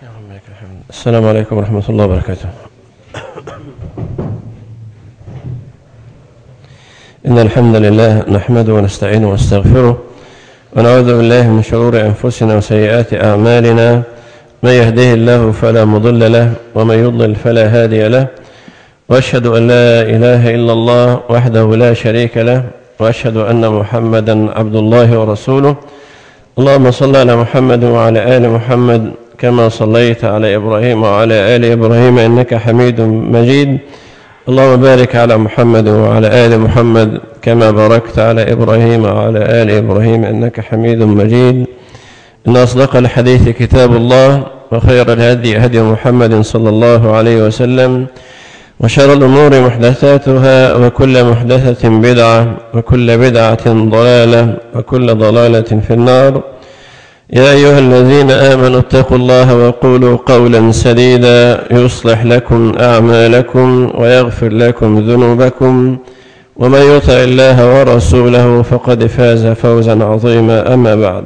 السلام عليكم ورحمة الله وبركاته. إن الحمد لله نحمده ونستعينه ونستغفره ونعوذ بالله من شرور أنفسنا وسيئات أعمالنا، من يهده الله فلا مضل له ومن يضلل فلا هادي له، وأشهد أن لا إله إلا الله وحده لا شريك له، وأشهد أن محمدا عبد الله ورسوله. اللهم صل على محمد وعلى آل محمد كما صليت على إبراهيم وعلى آل إبراهيم إنك حميد مجيد. اللهم بارك على محمد وعلى آل محمد كما باركت على إبراهيم وعلى آل إبراهيم إنك حميد مجيد. إن أصدق الحديث كتاب الله، وخير الهدي هدي محمد صلى الله عليه وسلم، وشر الأمور محدثاتها، وكل محدثة بدعة، وكل بدعة ضلالة، وكل ضلالة في النار. يا أيها الذين آمنوا اتقوا الله وقولوا قولا سديدا يصلح لكم أعمالكم ويغفر لكم ذنوبكم، ومن يطع الله ورسوله فقد فاز فوزا عظيما. أما بعد،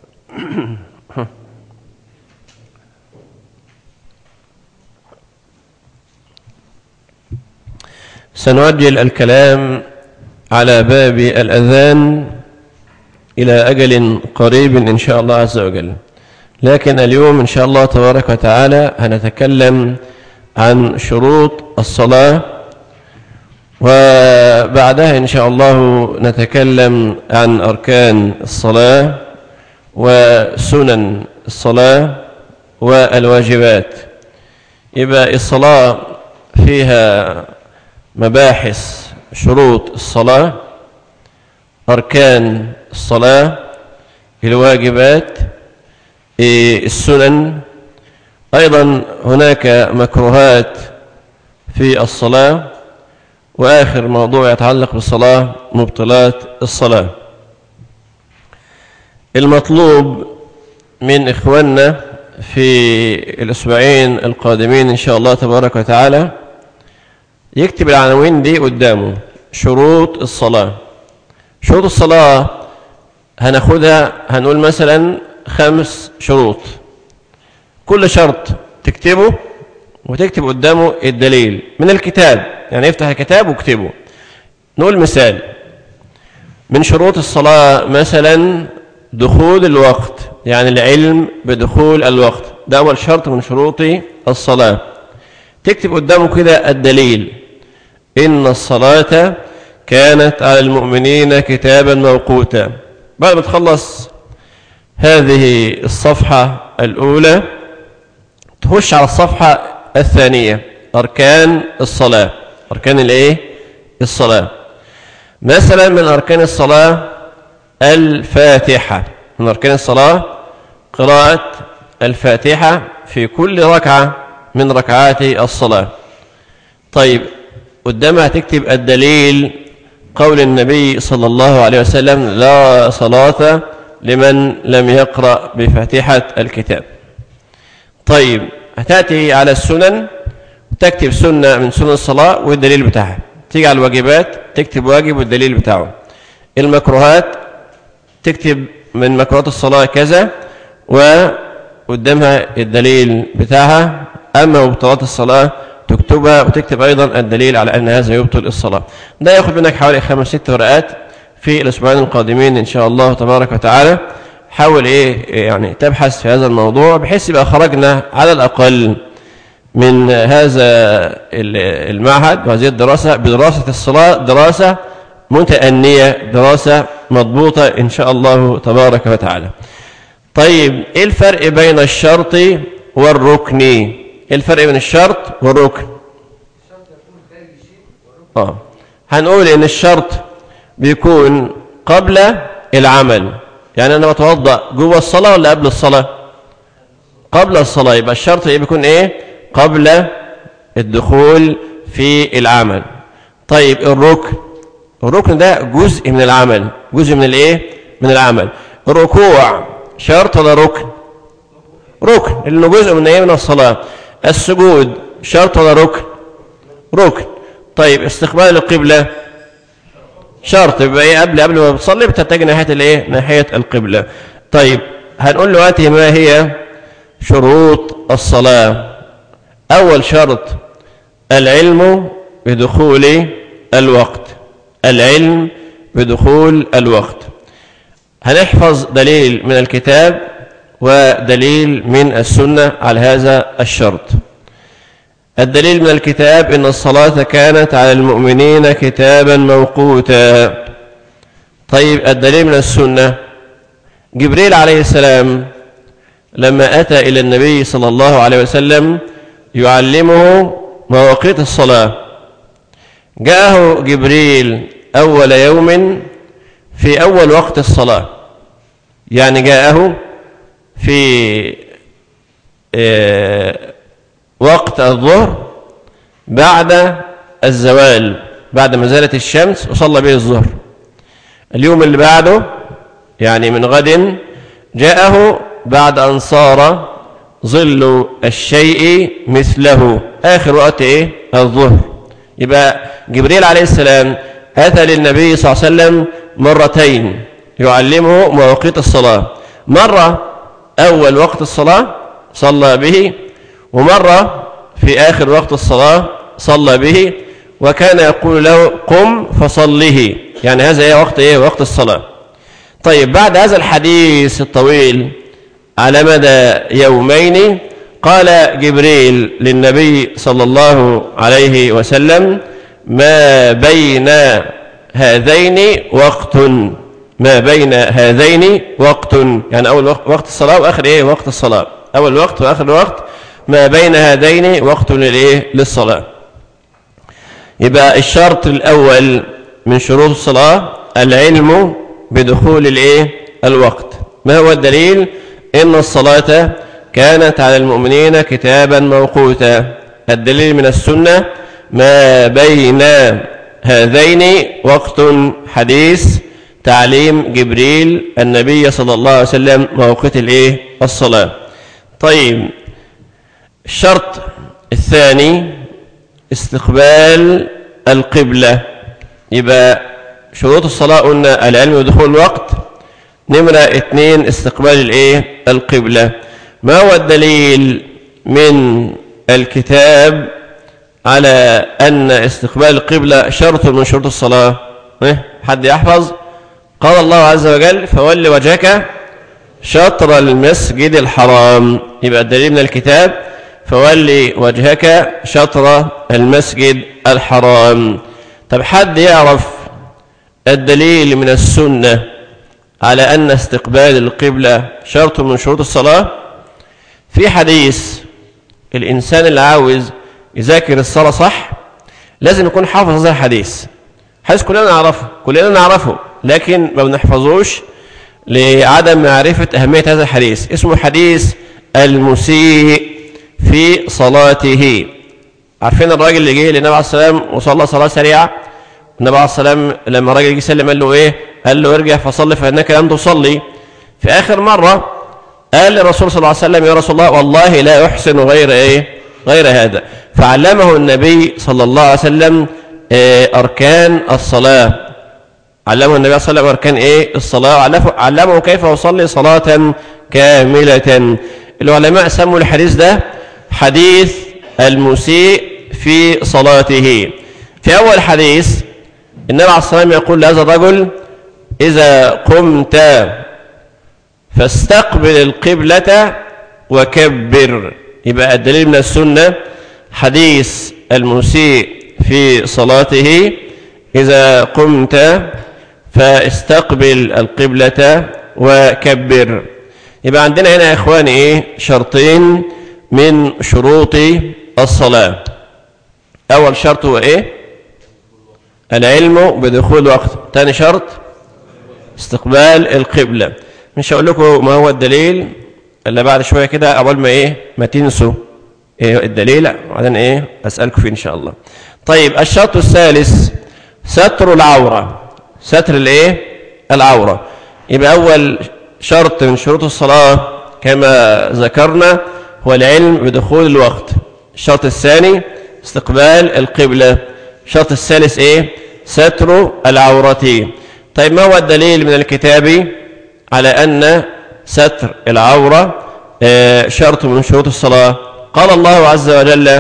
سنؤجل الكلام على باب الأذان إلى أجل قريب إن شاء الله عز وجل، لكن اليوم إن شاء الله تبارك وتعالى هنتكلم عن شروط الصلاة، وبعدها إن شاء الله نتكلم عن أركان الصلاة وسنن الصلاة والواجبات. يبقى الصلاة فيها مباحث: شروط الصلاة، أركان الصلاة، الواجبات، السنن. أيضا هناك مكروهات في الصلاة، وآخر موضوع يتعلق بالصلاة مبطلات الصلاة. المطلوب من إخواننا في الأسبوعين القادمين إن شاء الله تبارك وتعالى يكتب العناوين دي قدامه: شروط الصلاة. شروط الصلاة هناخدها، هنقول مثلا 5 شروط، كل شرط تكتبه وتكتب قدامه الدليل من الكتاب، يعني افتح الكتاب واكتبه. نقول مثال من شروط الصلاة، مثلا دخول الوقت، يعني العلم بدخول الوقت، ده أول شرط من شروط الصلاة. تكتب قدامه كده الدليل: إن الصلاة كانت على المؤمنين كتابا موقوتا. بعد ما تخلص هذه الصفحة الأولى تخش على الصفحة الثانية: أركان الصلاة. أركان الإيه؟ الصلاة. مثلا من أركان الصلاة الفاتحة. من أركان الصلاة قراءة الفاتحة في كل ركعة من ركعات الصلاة. طيب، قدامها تكتب الدليل: قول النبي صلى الله عليه وسلم: لا صلاة لمن لم يقرأ بفاتحة الكتاب. طيب، هتأتي على السنن، تكتب سنة من سنن الصلاة والدليل بتاعها. تيجي على الواجبات تكتب واجب والدليل بتاعه. المكروهات تكتب من مكروهات الصلاة كذا وقدامها الدليل بتاعها. أما مبطلات الصلاة تكتبها وتكتب أيضا الدليل على أن هذا يبطل الصلاة. ده يأخذ منك حوالي 5-6 ورقات في الأسبوعين القادمين إن شاء الله تبارك وتعالى. حاول يعني تبحث في هذا الموضوع بحيث يبقى خرجنا على الأقل من هذا المعهد وهذه الدراسة بدراسة الصلاة دراسة متأنية، دراسة مضبوطة إن شاء الله تبارك وتعالى. طيب، إيه الفرق بين الشرط والركن؟ إيه الفرق بين الشرط والركن؟ هنقول إن الشرط بيكون قبل العمل، يعني أنا بتوضأ جوه الصلاة ولا قبل الصلاة؟ قبل الصلاة. يبقى الشرط بيكون إيه؟ قبل الدخول في العمل. طيب، الركن ده جزء من العمل. جزء من الإيه؟ من العمل. الركوع شرط ولا ركن؟ ركن، لأنه جزء من إيه؟ من الصلاة. السجود شرط ولا ركن؟ ركن. طيب، استقبال القبلة شرط، يبقى ايه؟ قبل ما بتصلي بتتجه ناحيه الايه؟ ناحيه القبلة. طيب، هنقول دلوقتي ما هي شروط الصلاة. أول شرط العلم بدخول الوقت. العلم بدخول الوقت. هنحفظ دليل من الكتاب ودليل من السنة على هذا الشرط. الدليل من الكتاب إن الصلاة كانت على المؤمنين كتابا موقوتا. طيب الدليل من السنة جبريل عليه السلام لما أتى إلى النبي صلى الله عليه وسلم يعلمه مواقيت الصلاة، جاءه جبريل أول يوم في أول وقت الصلاة، يعني جاءه في وقت الظهر بعد الزوال، بعد ما زالت الشمس وصلى به الظهر. اليوم اللي بعده يعني من غد جاءه بعد أن صار ظل الشيء مثله، آخر وقت الظهر. يبقى جبريل عليه السلام أتى للنبي صلى الله عليه وسلم مرتين يعلمه مواقيت الصلاة، مرة أول وقت الصلاة صلى به، ومرة في آخر وقت الصلاة صلى به، وكان يقول له قم فصله، يعني هذا وقت الصلاة. طيب بعد هذا الحديث الطويل على مدى يومين قال جبريل للنبي صلى الله عليه وسلم ما بين هذين وقت، ما بين هذين وقت، يعني أول وقت الصلاة وآخر وقت الصلاة، أول وقت وآخر وقت، ما بين هذين وقت للصلاة. يبقى الشرط الأول من شروط الصلاة العلم بدخول الوقت. ما هو الدليل؟ إن الصلاة كانت على المؤمنين كتابا موقوتا. الدليل من السنة ما بين هذين وقت، حديث تعليم جبريل النبي صلى الله عليه وسلم موقت الصلاة. طيب الشرط الثاني استقبال القبلة. يبقى شروط الصلاة قلنا العلم بدخول الوقت، نمرة 2 استقبال القبلة. ما هو الدليل من الكتاب على أن استقبال القبلة شرط من شروط الصلاة؟ حد يحفظ؟ قال الله عز وجل فول وجهك شطر المسجد الحرام. يبقى الدليل من الكتاب فول وجهك شطر المسجد الحرام. طب حد يعرف الدليل من السنة على أن استقبال القبلة شرط من شروط الصلاة؟ في حديث الإنسان اللي عاوز يذاكر الصلاة صح لازم يكون حافظ هذا الحديث. حديث كلنا نعرفه لكن ما بنحفظوش لعدم معرفة أهمية هذا الحديث. اسمه حديث المسيء في صلاته. عارفين الراجل اللي جه للنبي عليه السلام وصلى صلاة سريعة؟ النبي عليه السلام لما الراجل جه يسلم قال له قال له ارجع فصلي فإنك لم تصلي. في آخر مرة قال للرسول صلى الله عليه وسلم يا رسول الله والله لا أحسن غير هذا. فعلمه النبي صلى الله عليه وسلم أركان الصلاة. علمه النبي صلى الله عليه وسلم أركان الصلاة، علمه كيف يصلي صلاة كاملة. العلماء سموا الحديث ده حديث المسيء في صلاته. في أول حديث النبي عليه الصلاة والسلام يقول لهذا الرجل إذا قمت فاستقبل القبلة وكبر. يبقى الدليل من السنة حديث المسيء في صلاته إذا قمت فاستقبل القبلة وكبر. يبقى عندنا هنا يا إخواني شرطين من شروط الصلاة. أول شرط هو العلم بدخول الوقت. ثاني شرط استقبال القبلة. مش هقول لكم ما هو الدليل إلا بعد شوية كده أول ما تنسوا الدليل وبعدين أسألكم فيه إن شاء الله. طيب الشرط الثالث ستر العورة. ستر العورة. يبقى أول شرط من شروط الصلاة كما ذكرنا هو العلم بدخول الوقت. الشرط الثاني استقبال القبلة. الشرط الثالث ستر العورة. طيب ما هو الدليل من الكتاب على أن ستر العورة شرط من شروط الصلاة. قال الله عز وجل: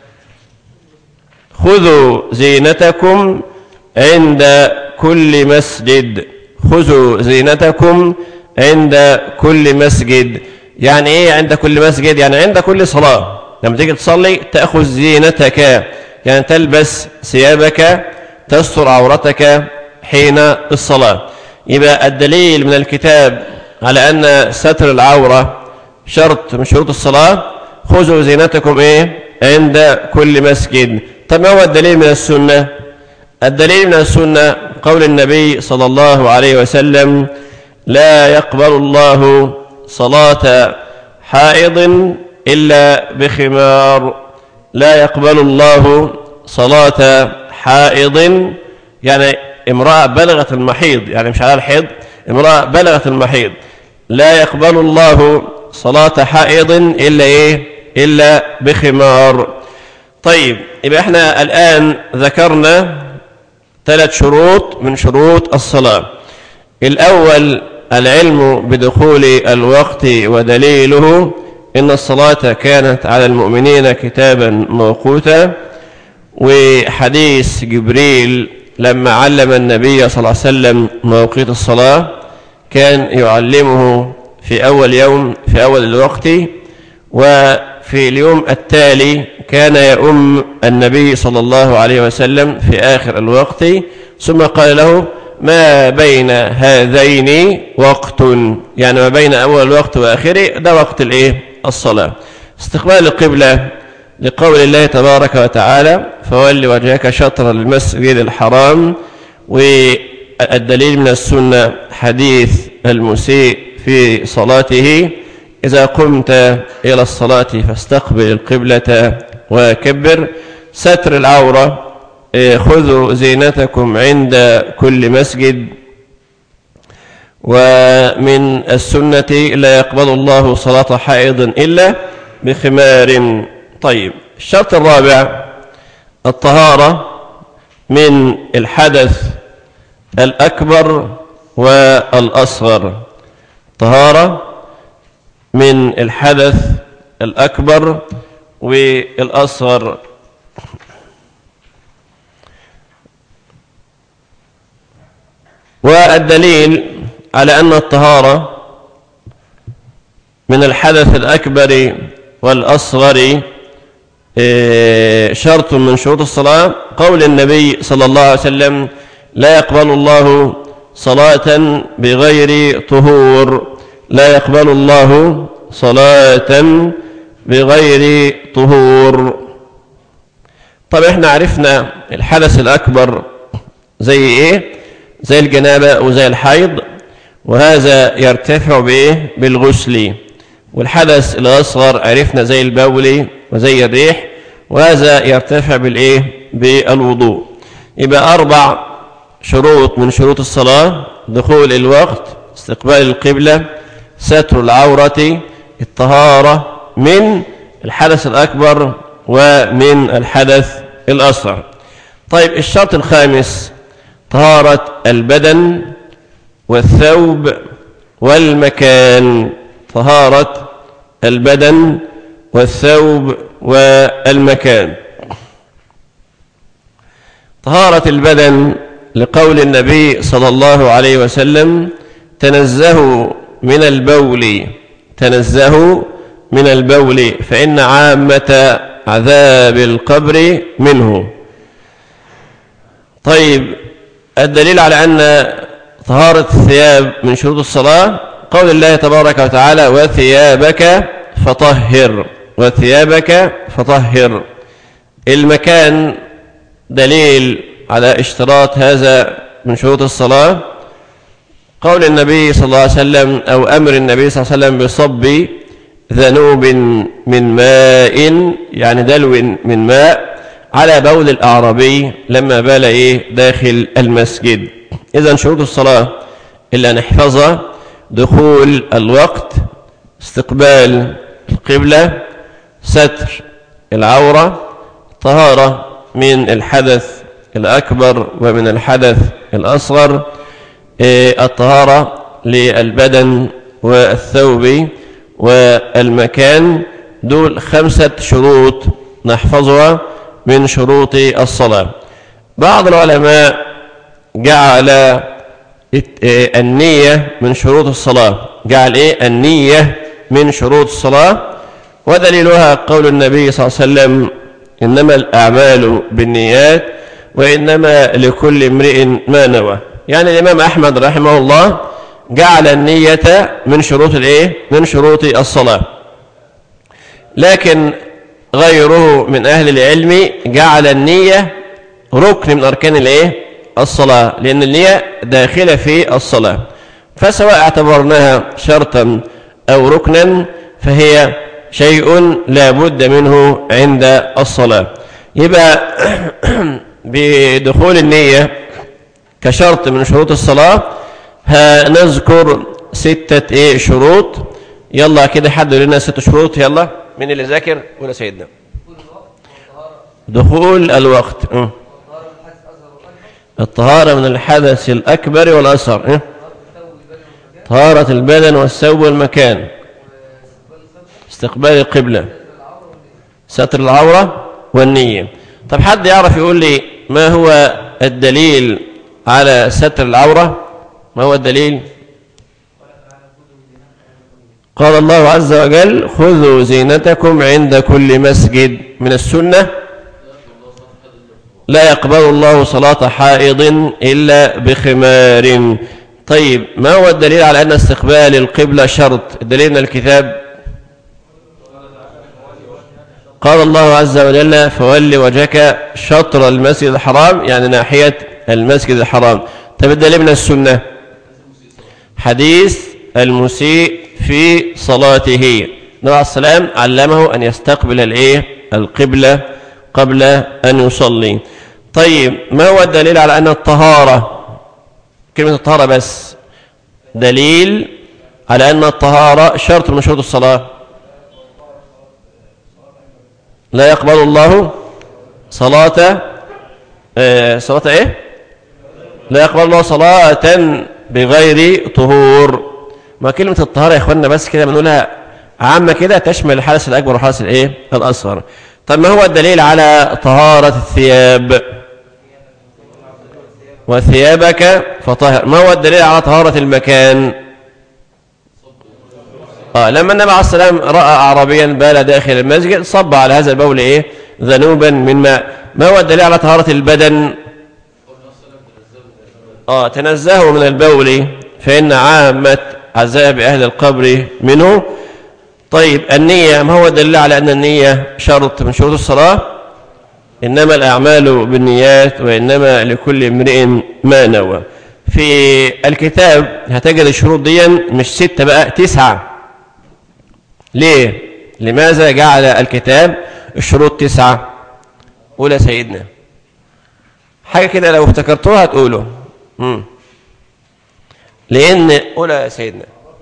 خذوا زينتكم عند كل مسجد. خذوا زينتكم عند كل مسجد. يعني ايه عند كل مسجد؟ يعني عند كل صلاة لما تيجي تصلي تأخذ زينتك، يعني تلبس ثيابك تستر عورتك حين الصلاة. يبقى الدليل من الكتاب على أن ستر العورة شرط من شروط الصلاة. خذوا زينتكم ايه عند كل مسجد. طب ما هو الدليل من السنة؟ الدليل من السنة قول النبي صلى الله عليه وسلم: لا يقبل الله صلاة حائض إلا بخمار. لا يقبل الله صلاة حائض، يعني امرأة بلغت المحيض، يعني مش على الحيض، امرأة بلغت المحيض. لا يقبل الله صلاة حائض إلا إيه؟ إلا بخمار. طيب يبقى احنا الآن ذكرنا 3 شروط من شروط الصلاة. الأول العلم بدخول الوقت ودليله: إن الصلاة كانت على المؤمنين كتابا موقوتا. وحديث جبريل لما علم النبي صلى الله عليه وسلم مواقيت الصلاة كان يعلمه في أول يوم في أول الوقت، وفي اليوم التالي كان يؤم النبي صلى الله عليه وسلم في آخر الوقت. ثم قال له: ما بين هذين وقت، يعني ما بين أول الوقت وآخره ده وقت الإيه؟ الصلاة. استقبال القبلة لقول الله تبارك وتعالى: فول وجهك شطر المسجد الحرام. والدليل من السنة حديث المسيء في صلاته: إذا قمت إلى الصلاة فاستقبل القبلة وكبر. ستر العورة: خذوا زينتكم عند كل مسجد. ومن السنة: لا يقبل الله صلاة حائض إلا بخمار. طيب الشرط الرابع الطهارة من الحدث الأكبر والأصغر. طهارة من الحدث الأكبر والأصغر. والدليل على أن الطهارة من الحدث الأكبر والأصغر شرط من شروط الصلاة قول النبي صلى الله عليه وسلم: لا يقبل الله صلاة بغير طهور. لا يقبل الله صلاة بغير طهور. طب احنا عرفنا الحدث الأكبر زي ايه؟ زي الجنابة وزي الحيض، وهذا يرتفع بايه؟ بالغسل. والحدث الأصغر عرفنا زي البول وزي الريح، وهذا يرتفع بالايه؟ بالوضوء. يبقى 4 شروط من شروط الصلاة: دخول الوقت، استقبال القبلة، ستر العورة، الطهارة من الحدث الأكبر ومن الحدث الأصغر. طيب الشرط الخامس طهارة البدن والثوب والمكان. طهارة البدن والثوب والمكان. طهارة البدن لقول النبي صلى الله عليه وسلم: تنزهوا من البول، تنزهوا من البول فإن عامة عذاب القبر منه. طيب الدليل على أن طهارة الثياب من شروط الصلاة قول الله تبارك وتعالى: وثيابك فطهر. وثيابك فطهر. المكان دليل على اشتراط هذا من شروط الصلاة قول النبي صلى الله عليه وسلم أو أمر النبي صلى الله عليه وسلم بصب ذنوب من ماء، يعني دلو من ماء، على بول الأعرابي لما بال داخل المسجد. إذن شروط الصلاة إلا نحفظها: دخول الوقت، استقبال القبلة، ستر العورة، طهارة من الحدث الأكبر ومن الحدث الأصغر، الطهارة للبدن والثوب والمكان، دول 5 شروط نحفظها من شروط الصلاة. بعض العلماء جعل النية من شروط الصلاة، جعل النية من شروط الصلاة، ودليلها قول النبي صلى الله عليه وسلم: إنما الأعمال بالنيات وإنما لكل امرئ ما نوى. يعني الإمام أحمد رحمه الله جعل النية من شروط من شروط الصلاة، لكن غيره من أهل العلم جعل النية ركن من أركان الصلاة، لأن النية داخلة في الصلاة، فسواء اعتبرناها شرطا أو ركنا فهي شيء لا بد منه عند الصلاة. يبقى بدخول النية كشرط من شروط الصلاة هنذكر 6 شروط. يلا كده حد لنا 6 شروط. يلا مين اللي ذاكر؟ ولا سيدنا؟ دخول الوقت، الطهارة من الحدث الأكبر والأصغر، طهارة البدن والثوب والمكان، استقبال القبلة، ستر العورة والنية. طب حد يعرف يقول لي ما هو الدليل على ستر العورة؟ ما هو الدليل؟ قال الله عز وجل: خذوا زينتكم عند كل مسجد. من السنة: لا يقبل الله صلاة حائض إلا بخمار. طيب ما هو الدليل على أن استقبال القبلة شرط؟ الدليل من الكتاب: قال الله عز وجل: فول وجهك شطر المسجد الحرام، يعني ناحية المسجد الحرام. طيب الدليل من السنة: حديث المسيء في صلاته، النبي عليه السلام علمه أن يستقبل القبلة قبل أن يصلي. طيب ما هو الدليل على أن الطهارة، كلمة الطهارة بس، دليل على أن الطهارة شرط من شروط الصلاة؟ لا يقبل الله صلاة لا يقبل الله صلاة بغير طهور. ما كلمة الطهارة يا إخواننا بس كده بنقولها عامة كده تشمل الحدث الأكبر والحدث الأصغر. طب ما هو الدليل على طهارة الثياب؟ وثيابك فطهر. ما هو الدليل على طهارة المكان؟ لما النبي عليه السلام رأى أعرابيا بال داخل المسجد صب على هذا البول ذنوبا من ماء. ما هو الدليل على طهارة البدن؟ تنزهوا من البول فإن عامة عذاب أهل القبر منه. طيب النية، ما هو الدليل على أن النية شرط من شروط الصلاة؟ إنما الأعمال بالنيات وإنما لكل امرئ ما نوى. في الكتاب هتجد الشروط دي مش 6 بقى 9. ليه؟ لماذا جعل الكتاب الشروط 9؟ قول يا سيدنا حاجة كده لو افتكرتوها هتقولوا. لأن قول يا سيدنا.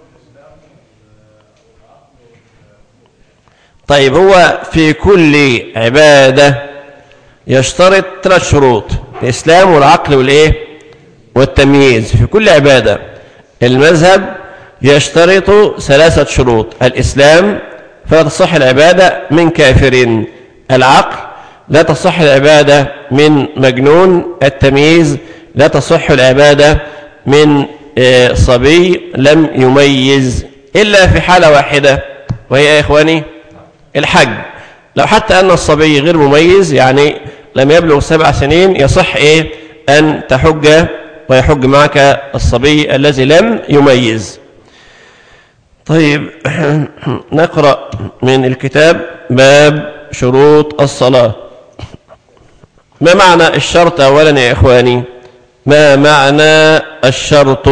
طيب هو في كل عبادة يشترط 3 شروط: الإسلام والعقل والتمييز. في كل عبادة المذهب يشترط 3 شروط: الإسلام فلا تصح العبادة من كافر، العقل لا تصح العبادة من مجنون، التمييز لا تصح العبادة من صبي لم يميز، إلا في حالة واحدة وهي يا إخواني الحج. لو حتى أن الصبي غير مميز يعني لم يبلغ 7 سنين يصح أن تحج ويحج معك الصبي الذي لم يميز. طيب نقرأ من الكتاب باب شروط الصلاة. ما معنى الشرط أولا يا إخواني؟ ما معنى الشرط؟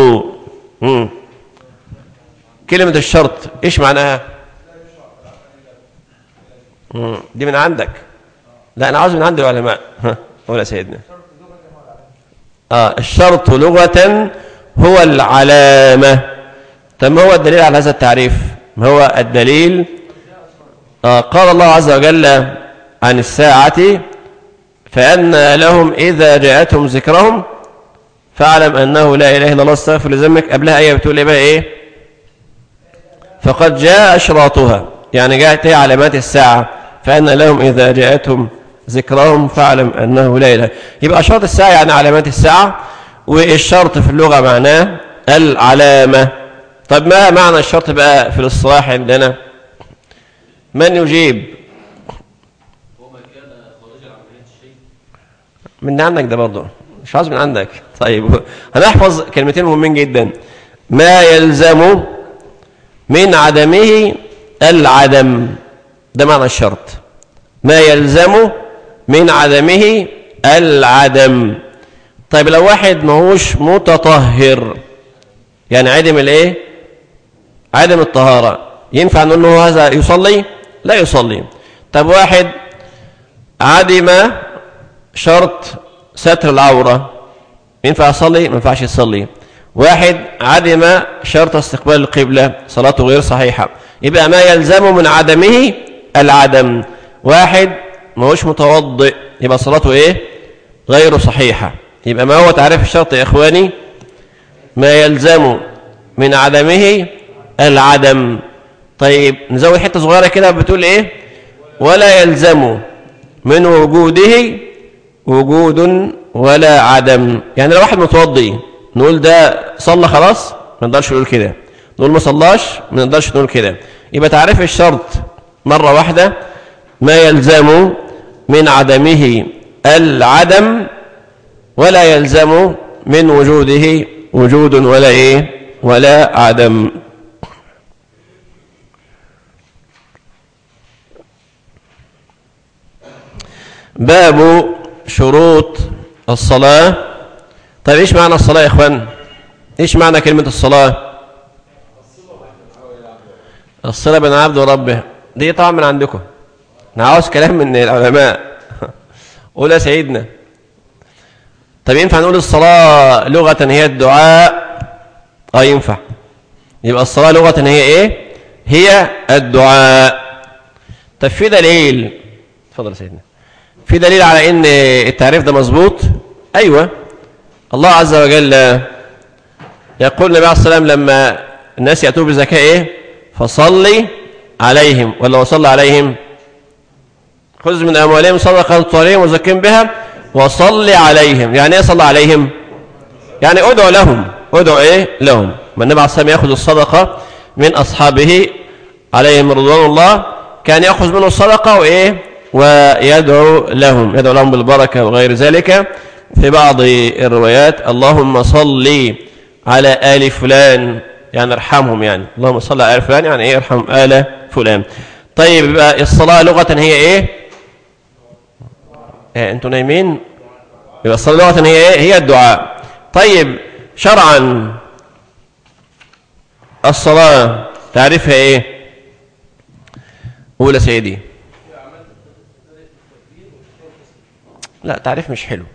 كلمة الشرط إيش معناها؟ دي من عندك؟ لا أنا عاوز من عند العلماء. ولا سيدنا الشرط لغة هو العلامة. طب ما هو الدليل على هذا التعريف؟ ما هو الدليل؟ قال الله عز وجل عن الساعة: فأن لهم إذا جاءتهم ذكرهم فاعلم أنه لا إله إلا الله استغفر لذنبك. قبلها آية بتقول بقى فقد جاء أشراطها، يعني جاءت هي علامات الساعة، فأن لهم إذا جاءتهم ذكرهم فاعلم أنه لا إله. يبقى أشراط الساعة يعني علامات الساعة، والشرط في اللغة معناه العلامة. طب ما معنى الشرط بقى في الاصطلاح عندنا؟ من يجيب؟ من عندك ده برضه مش عاوز من عندك. طيب هنحفظ كلمتين مهمين جدا. ما يلزم من عدمه العدم، ده معنى الشرط. ما يلزم من عدمه العدم. طيب لو واحد ماهوش متطهر، يعني عدم الايه؟ عدم الطهارة، ينفع نقول له هذا يصلي؟ لا يصلي. طب واحد عدم شرط ستر العورة، ينفع يصلي؟ ما ينفعش يصلي. واحد عدم شرط استقبال القبلة، صلاته غير صحيحة. يبقى ما يلزم من عدمه العدم. واحد ما هوش متوضئ، يبقى صلاته ايه؟ غير صحيحة. يبقى ما هو تعريف الشرط يا اخواني؟ ما يلزم من عدمه العدم. طيب نزود حتة صغيرة كده بتقول ايه؟ ولا يلزم من وجوده وجود ولا عدم. يعني لو واحد متوضي نقول ده صلى خلاص؟ ما نقدرش نقول كده. نقول ما صلاش؟ ما نقدرش نقول كده. يبقى تعريف الشرط مرة واحدة: ما يلزم من عدمه العدم، ولا يلزم من وجوده وجود ولا ايه؟ ولا عدم. باب شروط الصلاة. طيب ايش معنى الصلاة يا اخوان؟ ايش معنى كلمة الصلاة؟ الصلة بين العبد وربه، دي طبعا من عندكم، انا عاوز كلام من العلماء. قول يا سيدنا. طب ينفع نقول الصلاة لغة هي الدعاء؟ ينفع. يبقى الصلاة لغة هي ايه؟ هي الدعاء. طب في دليل؟ اتفضل يا سيدنا. في دليل على ان التعريف ده مظبوط؟ ايوه. الله عز وجل يقول النبي عليه الصلاة والسلام لما الناس يأتوا بزكاة ايه؟ فصلي عليهم، ولا وصلى عليهم؟ خذ من اموالهم صدقة تطهرهم وزكهم بها وصلي عليهم. يعني ايه صلى عليهم؟ يعني ادعو لهم. ادعو ايه؟ لهم. ما النبي عليه الصلاة والسلام ياخذ الصدقة من اصحابه عليهم رضوان الله، كان ياخذ منه الصدقة وايه؟ ويدعو لهم، يدعو لهم بالبركة وغير ذلك. في بعض الروايات اللهم صل على آل فلان، يعني ارحمهم، يعني اللهم صل على آل فلان يعني ايه؟ ارحم آل فلان. طيب يبقى الصلاة لغة هي ايه؟ انتوا نايمين؟ يبقى الصلاة لغة هي ايه؟ هي الدعاء. طيب شرعا الصلاة تعرفها ايه؟ قول يا سيدي. لا تعريف مش حلو.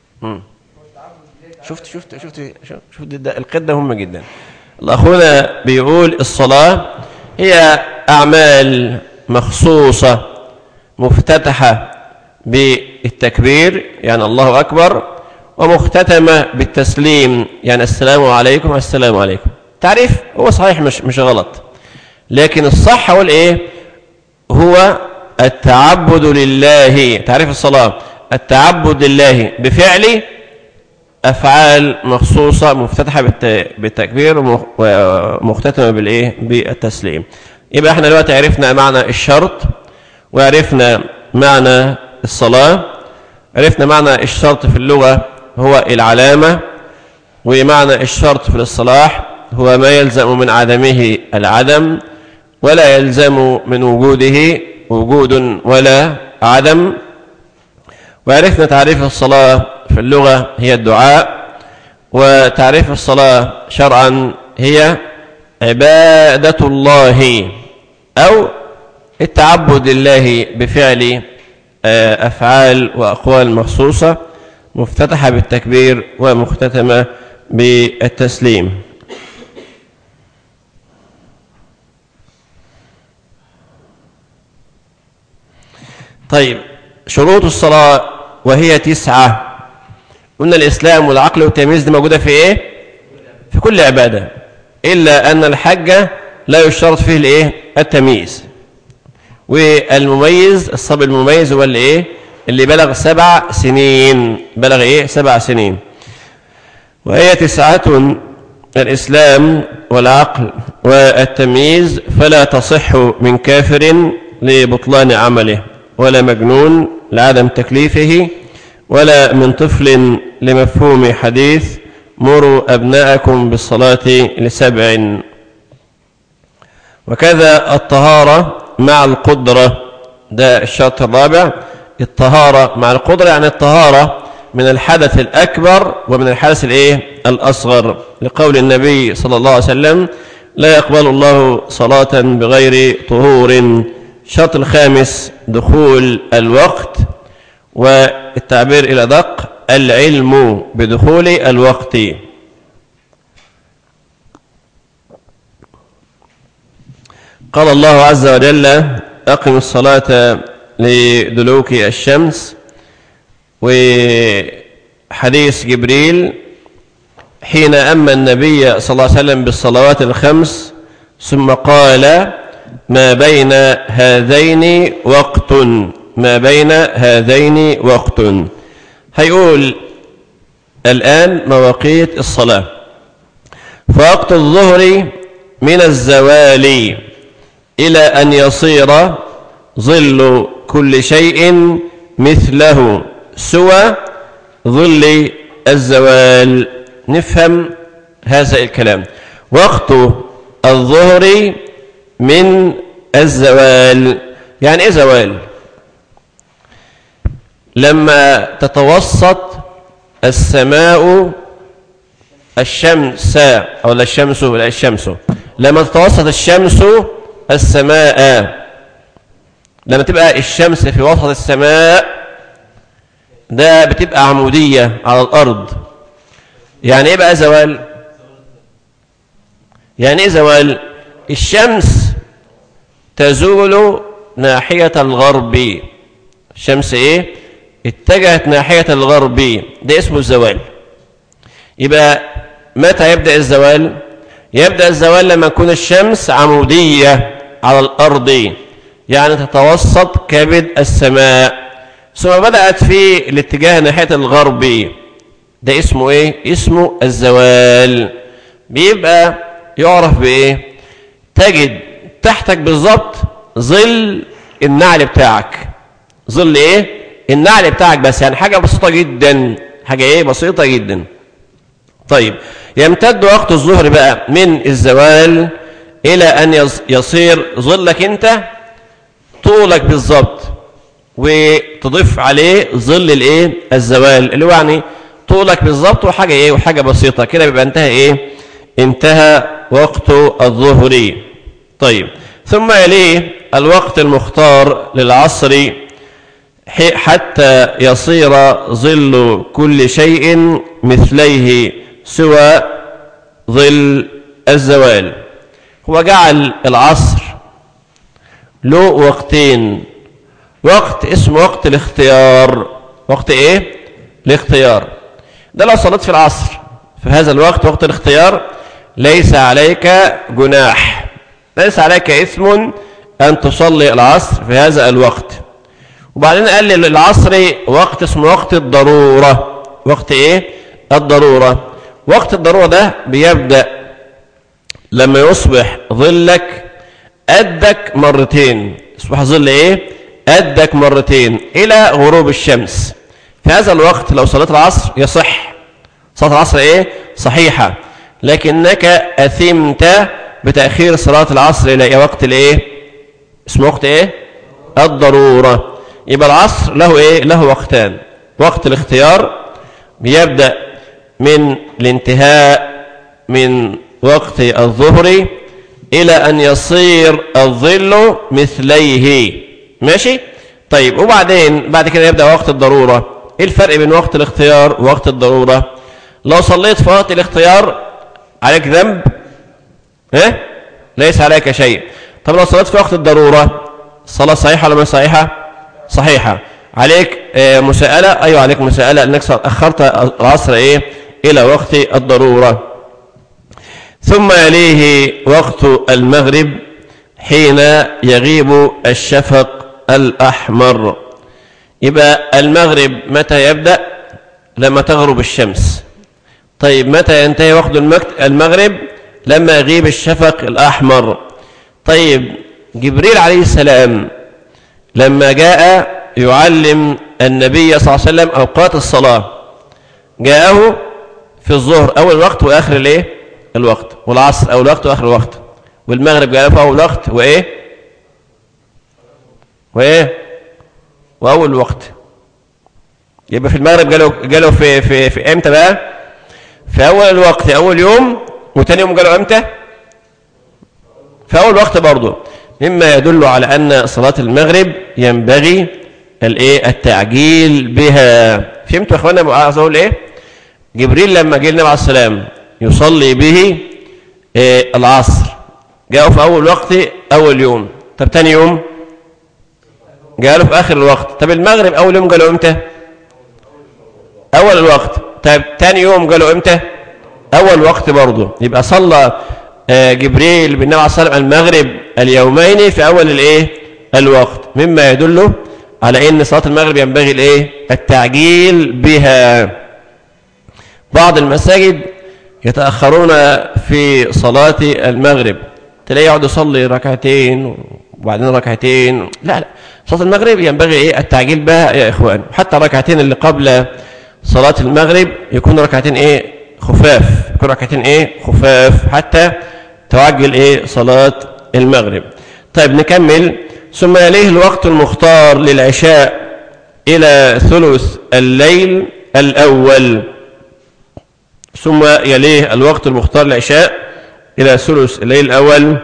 شفت القيد ده مهم جدا. الاخونا بيقول الصلاة هي اعمال مخصوصة مفتتحة بالتكبير يعني الله اكبر، ومختتمة بالتسليم يعني السلام عليكم السلام عليكم. تعريف هو صحيح مش غلط، لكن الصح هو الايه؟ هو التعبد لله. تعريف الصلاة التعبد لله بفعل أفعال مخصوصة مفتتحة بالتكبير ومختتمة بالإيه؟ بالتسليم. يبقى احنا دلوقتي عرفنا معنى الشرط، وعرفنا معنى الصلاة، عرفنا معنى الشرط في اللغة هو العلامة، ومعنى الشرط في الاصطلاح هو ما يلزم من عدمه العدم، ولا يلزم من وجوده وجود ولا عدم. وعرفنا تعريف الصلاة في اللغة هي الدعاء، وتعريف الصلاة شرعا هي عبادة الله أو التعبد لله بفعل أفعال وأقوال مخصوصة مفتتحة بالتكبير ومختتمة بالتسليم. طيب شروط الصلاة وهي 9. قلنا الإسلام والعقل والتمييز دي موجودة في إيه؟ في كل عبادة، إلا أن الحج لا يشترط فيه الايه التمييز. والمميز الصبي المميز هو اللي ايه اللي بلغ 7 سنين، بلغ ايه 7 سنين. وهي 9 الإسلام والعقل والتمييز، فلا تصح من كافر لبطلان عمله، ولا مجنون لعدم تكليفه، ولا من طفل لمفهوم حديث مروا أبناءكم بالصلاة ل7. وكذا الطهارة مع القدرة، ده الشرط الرابع. الطهارة مع القدرة يعني الطهارة من الحدث الأكبر ومن الحدث الايه الأصغر، لقول النبي صلى الله عليه وسلم لا يقبل الله صلاة بغير طهور. الشرط الخامس دخول الوقت، والتعبير إلى دق العلم بدخول الوقت. قال الله عز وجل أقم الصلاة لدلوك الشمس. وحديث جبريل حين أما النبي صلى الله عليه وسلم بالصلوات الخمس ثم قال ما بين هذين وقت، ما بين هذين وقت. هيقول الآن مواقيت الصلاة. فوقت الظهر من الزوال إلى أن يصير ظل كل شيء مثله سوى ظل الزوال. نفهم هذا الكلام. وقت الظهر من الزوال يعني ايه زوال؟ لما تتوسط السماء الشمس او لا الشمس ولا الشمس، لما تتوسط الشمس السماء، لما تبقى الشمس في وسط السماء ده بتبقى عمودية على الأرض. يعني ايه بقى زوال؟ يعني ايه زوال؟ الشمس تزول ناحية الغرب، الشمس ايه اتجهت ناحية الغرب، ده اسمه الزوال. يبقى متى يبدأ الزوال؟ يبدأ الزوال لما تكون الشمس عمودية على الأرض، يعني تتوسط كبد السماء ثم بدأت في الاتجاه ناحية الغرب، ده اسمه ايه؟ اسمه الزوال. بيبقى يعرف بايه؟ تجد تحتك بالظبط ظل النعل بتاعك. ظل ايه؟ النعل بتاعك بس، يعني حاجة بسيطة جدا، حاجة ايه؟ بسيطة جدا. طيب يمتد وقت الظهر بقى من الزوال إلى أن يصير ظلك أنت طولك بالظبط، وتضيف عليه ظل الايه؟ الزوال، اللي هو يعني طولك بالظبط وحاجة ايه؟ وحاجة بسيطة كده، بيبقى انتهى ايه؟ انتهى وقت الظهر. طيب ثم يليه الوقت المختار للعصر حتى يصير ظل كل شيء مثليه سوى ظل الزوال. هو جعل العصر له وقتين، وقت اسمه وقت الاختيار. وقت ايه؟ الاختيار. ده لو صليت في العصر في هذا الوقت وقت الاختيار ليس عليك جناح، ليس عليك إثم أن تصلي العصر في هذا الوقت. وبعدين قال لي العصر وقت اسمه وقت الضرورة. وقت ايه؟ الضرورة. وقت الضرورة ده بيبدأ لما يصبح ظلك قدك مرتين. يصبح ظل ايه؟ قدك مرتين إلى غروب الشمس. في هذا الوقت لو صليت العصر يصح، صلاة العصر ايه؟ صحيحة، لكنك أثمت بتأخير صلاة العصر إلى وقت الايه؟ اسمه وقت ايه؟ الضرورة. يبقى العصر له ايه؟ له وقتان. وقت الاختيار بيبدأ من الانتهاء من وقت الظهر إلى أن يصير الظل مثليه. ماشي؟ طيب وبعدين بعد كده يبدأ وقت الضرورة. ايه الفرق بين وقت الاختيار ووقت الضرورة؟ لو صليت في وقت الاختيار عليك ذنب؟ ليس عليك شيء. طب لو صليت في وقت الضرورة الصلاة صحيحة ولا مش صحيحة؟ صحيحة. عليك مساءلة؟ أيوة عليك مساءلة، أنك أخرت العصر إيه؟ إلى وقت الضرورة. ثم يليه وقت المغرب حين يغيب الشفق الأحمر. يبقى المغرب متى يبدأ؟ لما تغرب الشمس. طيب متى ينتهي وقت المغرب؟ لما يغيب الشفق الأحمر. طيب جبريل عليه السلام لما جاء يعلم النبي صلى الله عليه وسلم أوقات الصلاة جاءه في الظهر أول وقت وآخر الايه الوقت، والعصر أول وقت وآخر الوقت، والمغرب جاءه في أول وقت وأول وقت. يبقى في المغرب جاله في امتى بقى؟ في أول الوقت أول يوم، وتاني يوم جاله امتى؟ في أول وقت برضه، مما يدل على أن صلاة المغرب ينبغي التعجيل بها. فهمتوا يا اخوانا عايز اقول ايه؟ جبريل لما جه النبي عليه السلام يصلي به العصر جاءه في اول وقت اول يوم. طب تاني يوم جاءه في اخر الوقت. طب المغرب اول يوم جاله امتى؟ اول الوقت. طب تاني يوم جاله امتى؟ اول وقت برضه. يبقى صلى جبريل بالنبي عليه السلام المغرب اليومين في اول الوقت، مما يدل على ان صلاة المغرب ينبغي التعجيل بها. بعض المساجد يتأخرون في صلاة المغرب، تلاقيه يقعد يصلي ركعتين وبعدين ركعتين. لا صلاة المغرب ينبغي التعجيل بها يا إخوان. حتى ركعتين اللي قبل صلاة المغرب يكون ركعتين خفاف، يكون ركعتين خفاف حتى تعجل صلاة المغرب. طيب نكمل. ثم يليه الوقت المختار للعشاء إلى ثلث الليل الأول. ثم يليه الوقت المختار للعشاء إلى ثلث الليل الأول.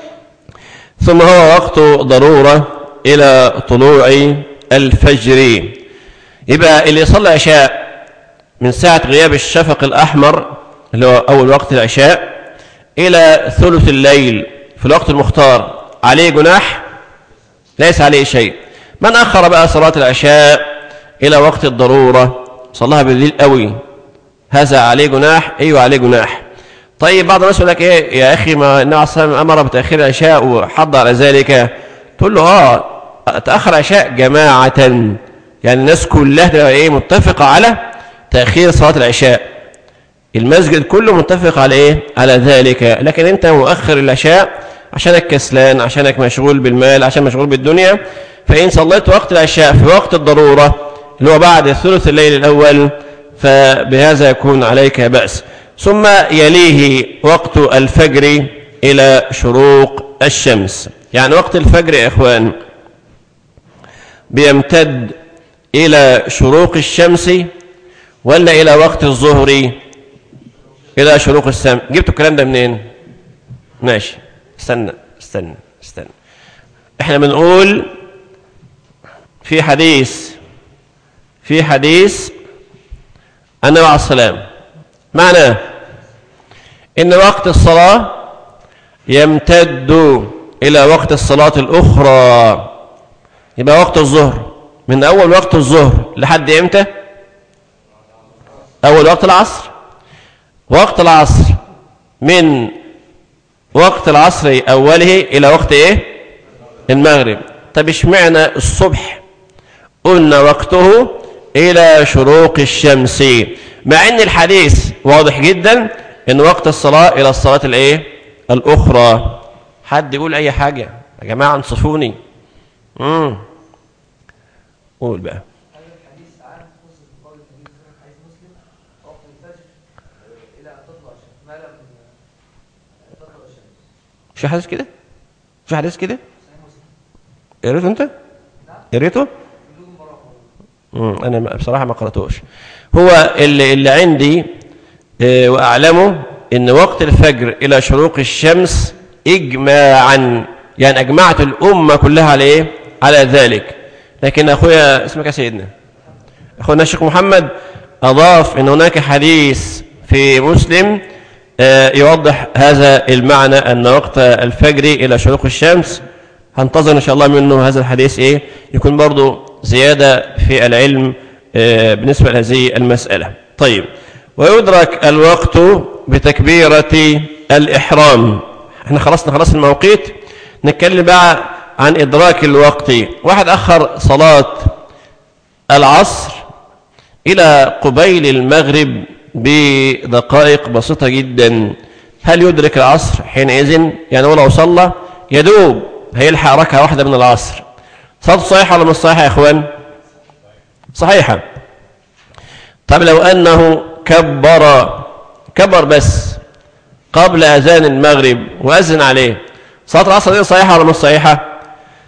ثم هو وقت ضرورة إلى طلوع الفجر. يبقى اللي يصلي عشاء من ساعة غياب الشفق الأحمر اللي هو أول وقت العشاء إلى ثلث الليل في الوقت المختار عليه جناح؟ ليس عليه شيء. من أخر بقى صلاة العشاء إلى وقت الضرورة صلاها بالليل قوي، هذا عليه جناح؟ أيوة عليه جناح. طيب بعض الناس يقول لك يا أخي ما النبي عليه الصلاة والسلام أمر بتأخير العشاء وحض على ذلك. تقول له تأخر العشاء جماعة، يعني الناس كلها تبقى متفقة على تأخير صلاة العشاء، المسجد كله متفق على على ذلك. لكن أنت مؤخر العشاء عشانك كسلان، عشانك مشغول بالمال، عشان مشغول بالدنيا، فإن صليت وقت العشاء في وقت الضرورة اللي هو بعد ثلث الليل الأول فبهذا يكون عليك بأس. ثم يليه وقت الفجر إلى شروق الشمس. يعني وقت الفجر يا إخوان بيمتد إلى شروق الشمس ولا إلى وقت الظهر؟ إلى شروق الشمس. جبتوا الكلام ده منين؟ ماشي، استنى احنا بنقول في حديث النبي عليه السلام معناه ان وقت الصلاة يمتد الى وقت الصلاة الاخرى. يبقى وقت الظهر من اول وقت الظهر لحد امتى؟ اول وقت العصر. وقت العصر من وقت العصر اوله الى وقت المغرب. طب اشمعنى الصبح قلنا وقته الى شروق الشمس، مع ان الحديث واضح جدا ان وقت الصلاة الى الصلاة الاخرى؟ حد يقول اي حاجة يا جماعة، انصفوني. قول بقى. في حديث كده؟ في حديث كده؟ قريته انت؟ قريته؟ انا بصراحة ما قرأتوش. هو اللي عندي واعلمه ان وقت الفجر الى شروق الشمس اجماعا، يعني اجمعت الامة كلها على على ذلك. لكن اخويا اسمك يا سيدنا اخونا الشيخ محمد اضاف ان هناك حديث في مسلم يوضح هذا المعنى، ان وقت الفجر الى شروق الشمس. هنتظر ان شاء الله منه هذا الحديث يكون برضو زيادة في العلم بالنسبة لهذه المسألة. طيب، ويدرك الوقت بتكبيرة الإحرام. احنا خلاص الموقيت، نتكلم بقى عن إدراك الوقت. واحد أخر صلاة العصر إلى قبيل المغرب بدقائق بسيطة جدا، هل يدرك العصر حينئذ؟ يعني ولو صلى يدوب هيلحق ركعة واحدة من العصر. صلاة صحيحة ولا مش صحيحة يا إخوان؟ صحيحة. طب لو أنه كبر بس قبل أذان المغرب وأذن عليه، صلاة العصر دي صحيحة ولا مش صحيحة؟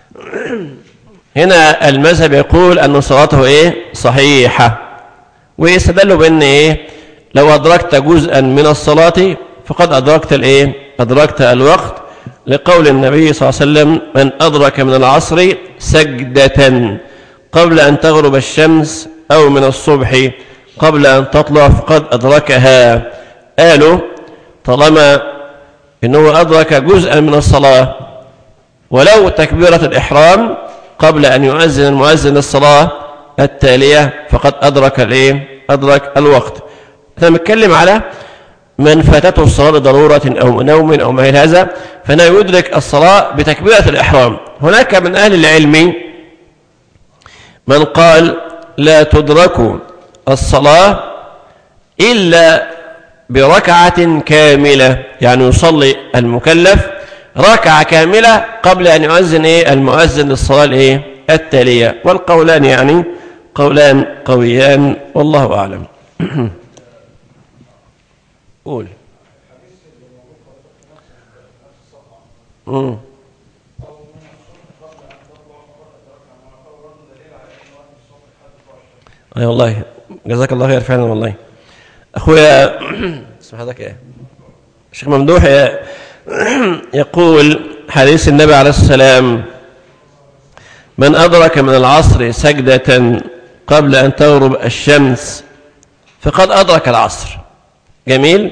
هنا المذهب يقول أن صلاته صحيحة، ويستدلوا بأن لو أدركت جزءا من الصلاة فقد أدركت الوقت، لقول النبي صلى الله عليه وسلم: من أدرك من العصر سجدة قبل أن تغرب الشمس أو من الصبح قبل أن تطلع فقد أدركها. قالوا طالما إنه أدرك جزءا من الصلاة ولو تكبيرة الإحرام قبل أن يؤذن المؤذن الصلاة التالية فقد أدرك الوقت. احنا بنتكلم على من فاتته الصلاة لضرورة أو نوم أو ما إلى هذا، فإنه يدرك الصلاة بتكبيرة الإحرام. هناك من أهل العلم من قال لا تدرك الصلاة إلا بركعة كاملة، يعني يصلي المكلف ركعة كاملة قبل أن يؤذن المؤذن للصلاة التالية. والقولان قولان قويان والله أعلم. قول. أي والله جزاك الله خير فعلا والله أخويا. اسم حضرتك الشيخ ممدوح يقول حديث النبي عليه السلام: من أدرك من العصر سجدة قبل أن تغرب الشمس فقد أدرك العصر. جميل.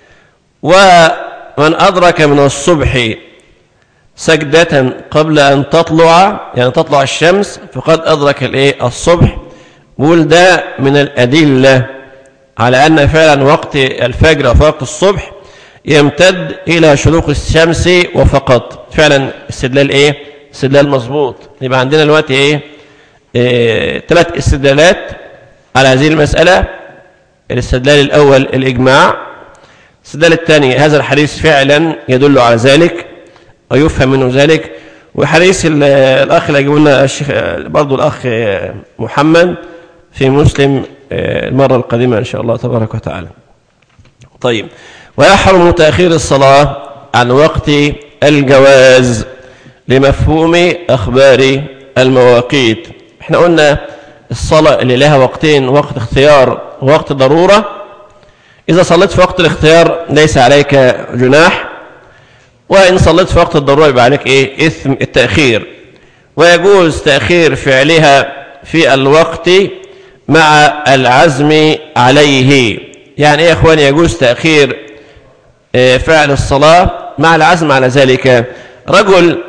ومن أدرك من الصبح سجدة قبل أن تطلع، يعني تطلع الشمس، فقد أدرك الصبح. بقول ده من الأدلة على أن فعلا وقت الفجر ووقت الصبح يمتد إلى شروق الشمس وفقط. فعلا استدلال مظبوط. يبقى عندنا دلوقتي 3 استدلالات على هذه المسألة. الاستدلال الأول الإجماع، الاستدلال الثاني هذا الحديث فعلا يدل على ذلك ويفهم منه ذلك، وحديث الأخ اللي جابولنا الشيخ برضو الأخ محمد في مسلم المرة القادمة إن شاء الله تبارك وتعالى. طيب، ويحرم تأخير الصلاة عن وقت الجواز لمفهوم أخبار المواقيت. احنا قلنا الصلاة اللي لها وقتين، وقت اختيار ووقت ضرورة. إذا صليت في وقت الاختيار ليس عليك جناح، وإن صليت في وقت الضرورة يبقى عليك إثم التأخير. ويجوز تأخير فعلها في الوقت مع العزم عليه. يعني يا إخواني يجوز تأخير فعل الصلاة مع العزم على ذلك. رجل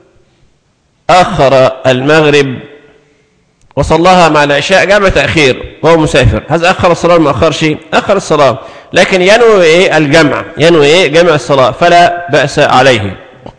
أخر المغرب وصلاها مع العشاء جمع تأخير وهو مسافر، هذا أخر الصلاة ما أخرش؟ أخر الصلاة، لكن ينوي الجمع، ينوي جمع الصلاة، فلا بأس عليه.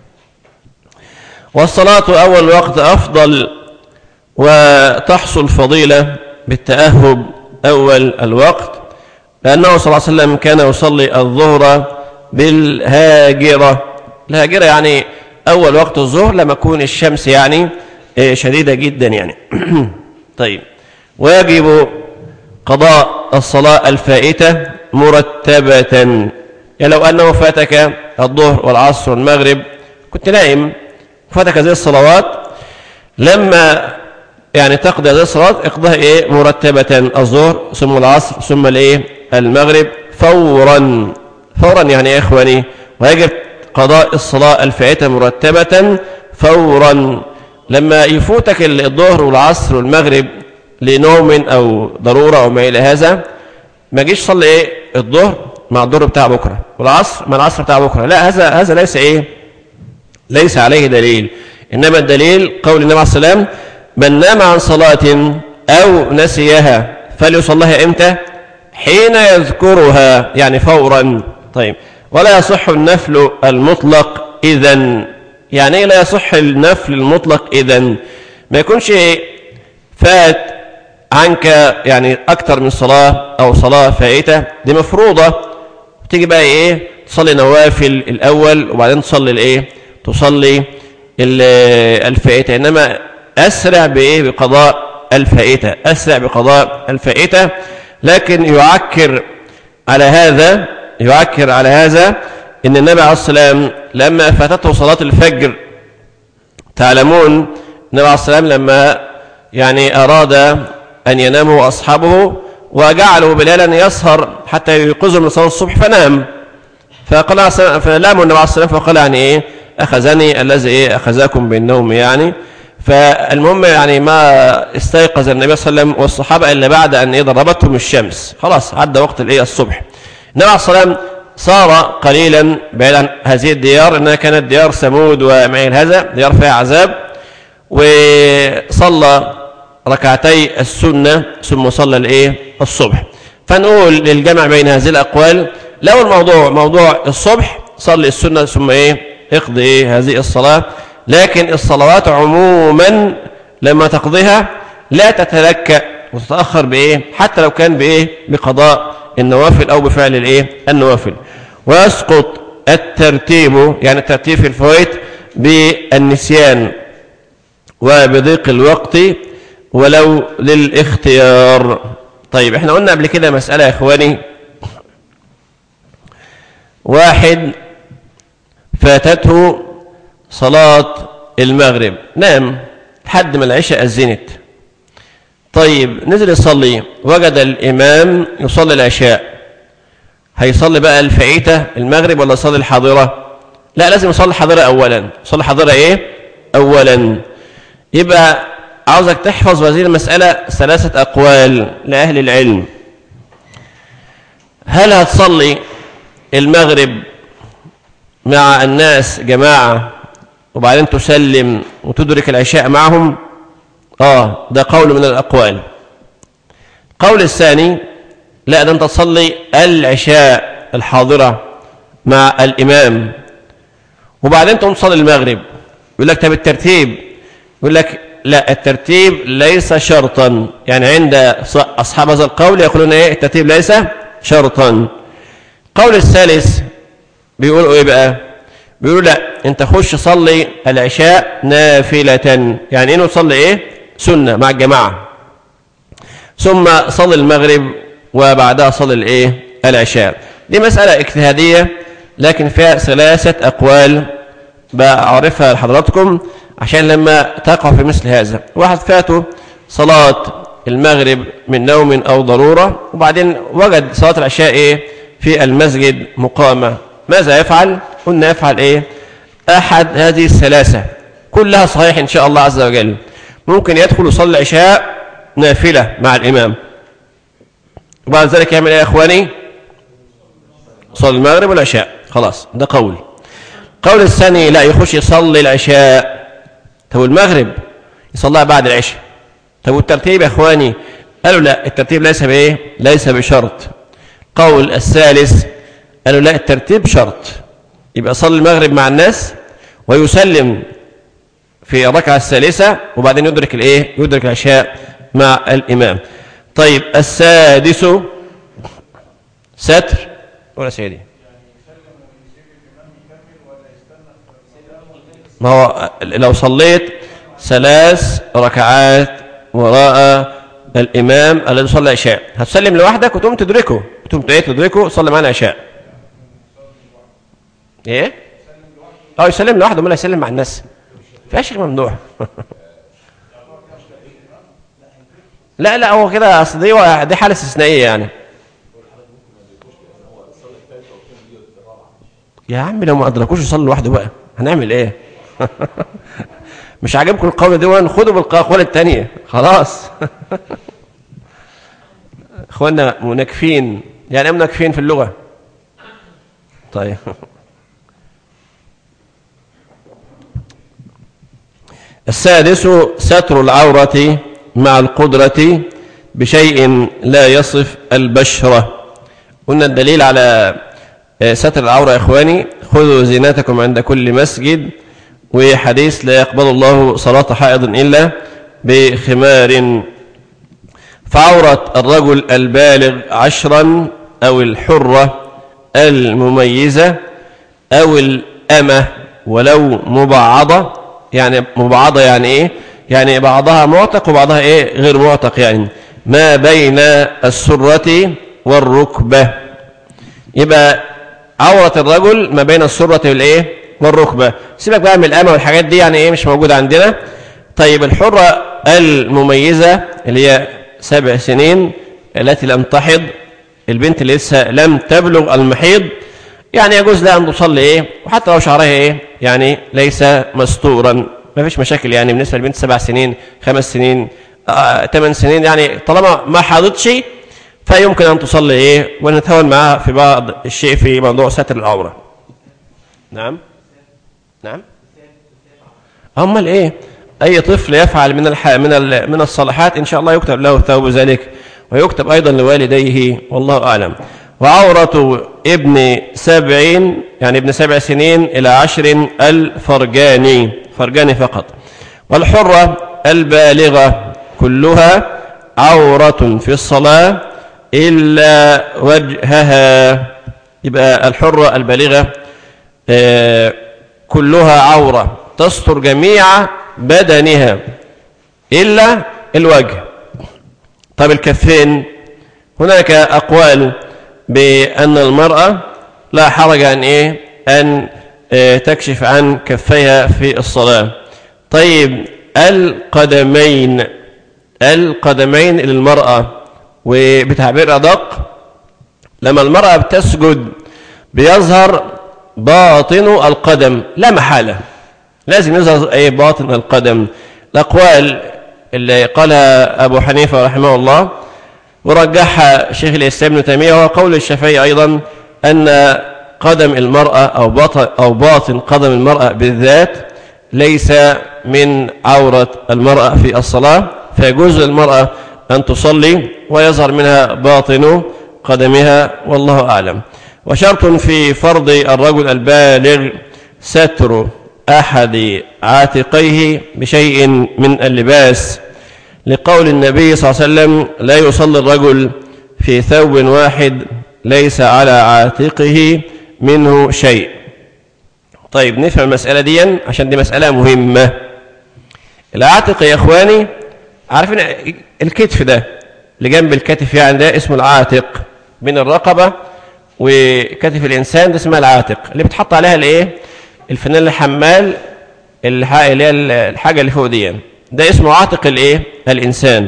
والصلاة أول وقت أفضل، وتحصل فضيلة بالتأهب أول الوقت، لأنه صلى الله عليه وسلم كان يصلي الظهر بالهاجرة. الهاجرة يعني أول وقت الظهر لما تكون الشمس شديدة جدا طيب، ويجب قضاء الصلاة الفائتة مرتبة. يعني لو أنه فاتك الظهر والعصر والمغرب، كنت نائم، فاتك هذه الصلوات، لما تقضي هذه الصلاة اقضاها مرتبة، الظهر ثم العصر ثم المغرب فورا يا إخواني. ويجب قضاء الصلاة الفائتة مرتبة فورا. لما يفوتك الظهر والعصر والمغرب لنوم أو ضرورة أو ما إلى هذا، ما جيش صلي الظهر مع الظهر بتاع بكرة والعصر مع العصر بتاع بكرة، لا، هذا ليس عليه دليل. إنما الدليل قول النبي عليه الصلاة والسلام: من نام عن صلاة أو نسيها فليصليها إمتى؟ حين يذكرها، يعني فورا. طيب، ولا يصح النفل المطلق إذن. يعني إيه لا يصح النفل المطلق إذن؟ ما يكونش فات عنك يعني أكتر من صلاة أو صلاة فائتة دي مفروضة، تيجي بقى إيه تصلي نوافل الأول وبعدين تصلي الإيه تصلي الفائتة. إنما أسرع بإيه بقضاء الفائتة، أسرع بقضاء الفائتة. لكن يعكر على هذا إن النبي عليه السلام لما فاتته صلاة الفجر، تعلمون النبي عليه السلام لما يعني أراد أن ينام أصحابه وجعلوا بلالا يسهر حتى يوقظهم لصلاة الصبح فنام، فلاموا النبي عليه السلام فقال يعني إيه أخذني الذي إيه أخذكم بالنوم يعني. فالمهم يعني ما استيقظ النبي صلى الله عليه وسلم والصحابة إلا بعد أن ضربتهم الشمس، خلاص عدى وقت الإيه الصبح. النبي عليه السلام صار قليلا بعيد عن هذه الديار، انها كانت ديار ثمود ومعين هذا ديار فيها عذاب، وصلى ركعتي السنة ثم صلى الايه الصبح. فنقول للجمع بين هذه الاقوال، لو الموضوع موضوع الصبح صلي السنة ثم ايه اقضي ايه هذه الصلاة. لكن الصلوات عموما لما تقضيها لا تتلكأ وتتأخر بايه حتى لو كان بايه بقضاء النوافل أو بفعل الإيه النوافل. ويسقط الترتيب، يعني الترتيب في الفوائد بالنسيان وبضيق الوقت ولو للاختيار. طيب احنا قلنا قبل كده مسألة يا إخواني، واحد فاتته صلاة المغرب نام لحد ما العشاء أذنت، طيب نزل يصلي وجد الإمام يصلي العشاء، هيصلي بقى الفائتة المغرب ولا يصلي الحاضرة؟ لا لازم يصلي الحاضرة أولا. يصلي الحاضرة إيه أولا. يبقى عاوزك تحفظ هذه المسألة 3 أقوال لأهل العلم. هل هتصلي المغرب مع الناس جماعة وبعدين تسلم وتدرك العشاء معهم؟ ده قول من الأقوال. القول الثاني لا، ده أنت تصلي العشاء الحاضرة مع الإمام وبعدين تقوم تصلي المغرب. يقول لك طب الترتيب، يقول لك لا الترتيب ليس شرطا، يعني عند أصحاب هذا القول يقولون إيه الترتيب ليس شرطا. القول الثالث بيقولوا إيه بقى؟ بيقولوا لا أنت خش صلي العشاء نافلة، يعني إنه تصلي إيه سنة مع الجماعة ثم صلي المغرب وبعدها صلي الايه العشاء. دي مسألة اجتهادية لكن فيها 3 أقوال بعرفها لحضراتكم عشان لما تقع في مثل هذا. واحد فاته صلاة المغرب من نوم أو ضرورة وبعدين وجد صلاة العشاء ايه في المسجد مقامة، ماذا يفعل؟ قلنا يفعل ايه أحد هذه ال3 كلها صحيح إن شاء الله عز وجل. ممكن يدخل يصلي العشاء نافلة مع الإمام وبعد ذلك يعمل ايه يا اخواني؟ صلي المغرب والعشاء، خلاص ده قول. قول الثاني لا يخش يصلي العشاء، طب المغرب يصليها بعد العشاء. طب والترتيب يا اخواني؟ قالوا لا الترتيب ليس بايه ليس بشرط. قول الثالث قالوا لا الترتيب شرط، يبقى صلي المغرب مع الناس ويسلم في الركعة الثالثة وبعدين يدرك الايه يدرك العشاء مع الإمام. طيب السادس ستر ولا سيدي؟ ما هو لو صليت 3 ركعات وراء الإمام الذي صلى العشاء هتسلم لوحدك وتقوم تدركه صلي معنا العشاء. ايه يسلم لوحده ولا يسلم مع الناس؟ فيهاش ممنوع. لا هو كده اصل دي حاله استثنائيه يعني. يا عم لو ما ادركوش يصلي لوحده بقى هنعمل ايه؟ مش عاجبكم القول ده خدوا بالقول الثانيه خلاص. اخوانا منكفين، يعني ايه منكفين في اللغه؟ طيب السادس ستر العورة مع القدرة بشيء لا يصف البشرة. قلنا الدليل على ستر العورة يا إخواني، خذوا زينتكم عند كل مسجد، وحديث لا يقبل الله صلاة حائض إلا بخمار. فعورة الرجل البالغ 10 أو الحرة المميزة أو الأمة ولو مبعضة. يعني مبعضة يعني إيه؟ يعني بعضها معتق وبعضها إيه؟ غير معتق، يعني ما بين السرة والركبة. يبقى عورة الرجل ما بين السرة والإيه؟ والركبة. سيبك بقى من الأمة والحاجات دي، يعني إيه مش موجودة عندنا. طيب الحرة المميزة اللي هي 7 سنين التي لم تحض، البنت اللي لسه لم تبلغ المحيض، يعني يجوز لها أن تصلي إيه، وحتى لو شعرها إيه يعني ليس مستورا ما فيش مشاكل. يعني بالنسبة للبنت 7 سنين 5 سنين 8 سنين، يعني طالما ما حاضتش فيمكن أن تصلي إيه، ونتهاون معها في بعض الشيء في موضوع ستر العورة. نعم نعم. أمال إيه؟ أي طفل يفعل من الصالحات إن شاء الله يكتب له ثواب ذلك، ويكتب أيضا لوالديه، والله أعلم. وعورة ابن 70 يعني ابن 7 سنين إلى 10 الفرجاني فقط. والحرة البالغة كلها عورة في الصلاة إلا وجهها. يبقى الحرة البالغة كلها عورة تستر جميع بدنها إلا الوجه. طب الكفين، هناك أقوال بأن المرأة لا حرج أن تكشف عن كفيها في الصلاة. طيب القدمين للمرأة، وبتعبير أدق لما المرأة بتسجد بيظهر باطن القدم لا محالة، لازم يظهر باطن القدم. الأقوال اللي قالها أبو حنيفة رحمه الله ورجحها شيخ الإسلام ابن تيمية هو قول الشافعي أيضا، أن قدم المرأة أو باطن قدم المرأة بالذات ليس من عورة المرأة في الصلاة، فيجوز للمرأة أن تصلي ويظهر منها باطن قدمها، والله أعلم. وشرط في فرض الرجل البالغ ستر أحد عاتقيه بشيء من اللباس، لقول النبي صلى الله عليه وسلم: لا يصلي الرجل في ثوب واحد ليس على عاتقه منه شيء. طيب نفهم المسألة دي عشان دي مسألة مهمة. العاتق يا إخواني، عارفين الكتف ده اللي جنب الكتف، يعني ده اسمه العاتق، بين الرقبة وكتف الإنسان ده اسمها العاتق، اللي بتحط عليها الفنان الحمال، اللي هي الحاجة اللي فوق دي، ده اسمه عاتق الإنسان.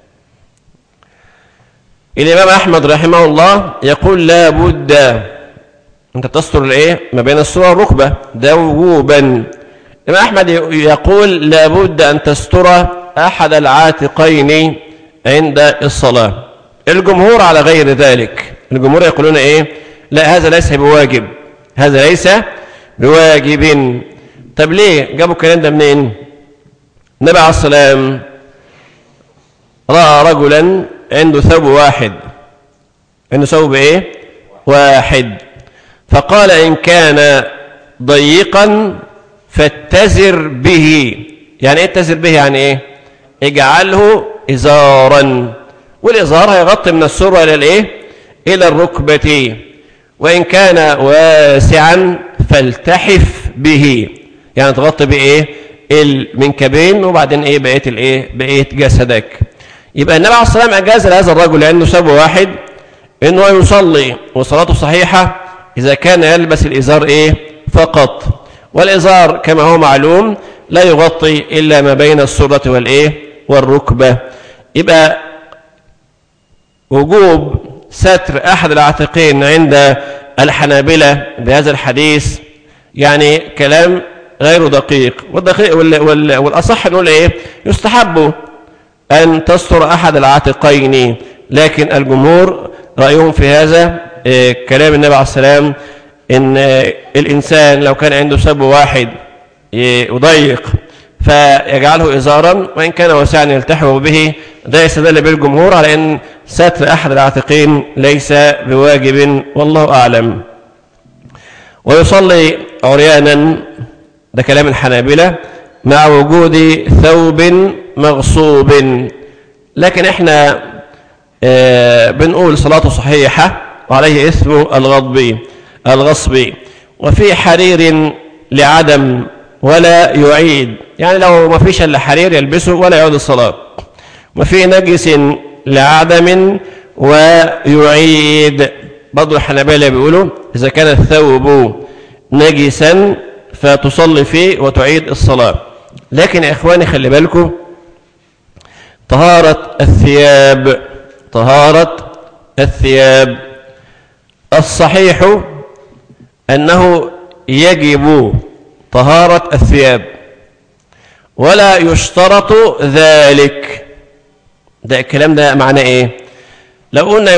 الإمام أحمد رحمه الله يقول لا بد أنت تستر ما بين السرة والركبة، ده وجوبا. الإمام أحمد يقول لا بد أن تستر أحد العاتقين عند الصلاة. الجمهور على غير ذلك، الجمهور يقولون لا هذا ليس بواجب، هذا ليس بواجب. طب ليه جابوا الكلام ده منين؟ النبي عليه السلام رأى رجلا عنده ثوب واحد، عنده ثوب واحد، فقال إن كان ضيقا فاتزر به. يعني اتزر به يعني اجعله إزارا، والإزار هيغطي من السرة إلى الركبة. وإن كان واسعا فالتحف به، يعني تغطي المنكبين وبعدين بقية جسدك. يبقى النبي عليه الصلاة والسلام أجاز لهذا الرجل لأنه ثوب واحد إنه يصلي وصلاته صحيحة إذا كان يلبس الإزار فقط. والإزار كما هو معلوم لا يغطي إلا ما بين السرة والركبة. يبقى وجوب ستر أحد العاتقين عند الحنابلة بهذا الحديث يعني كلام غير دقيق، والأصح نقول يستحب أن تستر أحد العاتقين، لكن الجمهور رأيهم في هذا كلام النبي عليه السلام إن الإنسان لو كان عنده ثوب واحد يضيق فيجعله إزارا، وإن كان واسعا يلتحف به. ده يستدل بالجمهور على أن ستر أحد العاتقين ليس بواجب، والله أعلم. ويصلي عريانا، ده كلام الحنابلة، مع وجود ثوب مغصوب. لكن احنا بنقول صلاته صحيحة وعليه اسم الغصب. وفي حرير لعدم ولا يعيد، يعني لو ما فيش الا حرير يلبسه ولا يعود الصلاة. وفي نجس لعدم ويعيد، برضو الحنابلة بيقولوا إذا كان الثوب نجسا فتصلي فيه وتعيد الصلاة. لكن يا إخواني خلي بالكم، طهارة الثياب الصحيح أنه يجب طهارة الثياب ولا يشترط ذلك. ده الكلام ده معناه إيه؟ لو قلنا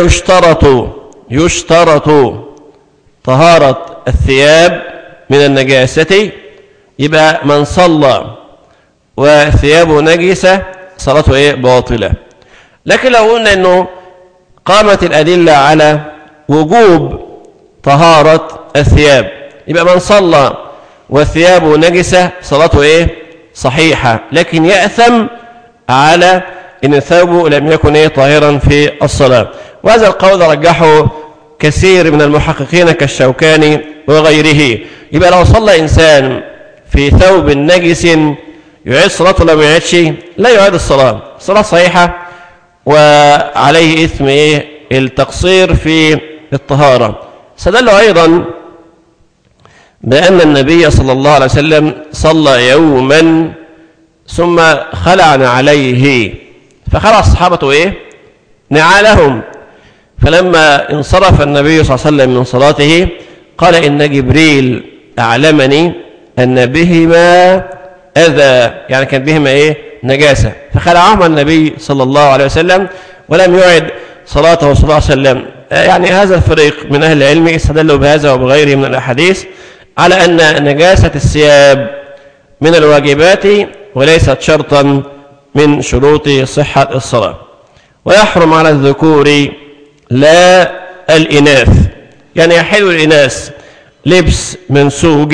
يشترط طهارة الثياب من النجاسة، يبقى من صلى وثيابه نجسة صلاته إيه؟ باطلة. لكن لو قلنا إنه قامت الأدلة على وجوب طهارة الثياب، يبقى من صلى وثيابه نجسة صلاته إيه؟ صحيحة، لكن يأثم على إن ثوبه لم يكن إيه؟ طاهرا في الصلاة. وهذا القول رجحه كثير من المحققين كالشوكاني وغيره. يبقى لو صلى إنسان في ثوب نجس يعيد صلاته ولا ما يعيدش؟ لا يعيد الصلاة، الصلاة صحيحة وعليه إثم إيه؟ التقصير في الطهارة. استدلوا أيضا بأن النبي صلى الله عليه وسلم صلى يوما ثم خلع نعليه، فخلع الصحابة إيه؟ نعالهم. فلما انصرف النبي صلى الله عليه وسلم من صلاته قال إن جبريل أعلمني أن بهما أذى، يعني كان بهما إيه؟ نجاسة، فخلعهما النبي صلى الله عليه وسلم ولم يعد صلاته صلى الله عليه وسلم. يعني هذا الفريق من أهل العلم استدلوا بهذا وبغيره من الأحاديث على أن نجاسة الثياب من الواجبات وليست شرطا من شروط صحة الصلاة. ويحرم على الذكور لا الإناث، يعني يحل الإناث لبس منسوج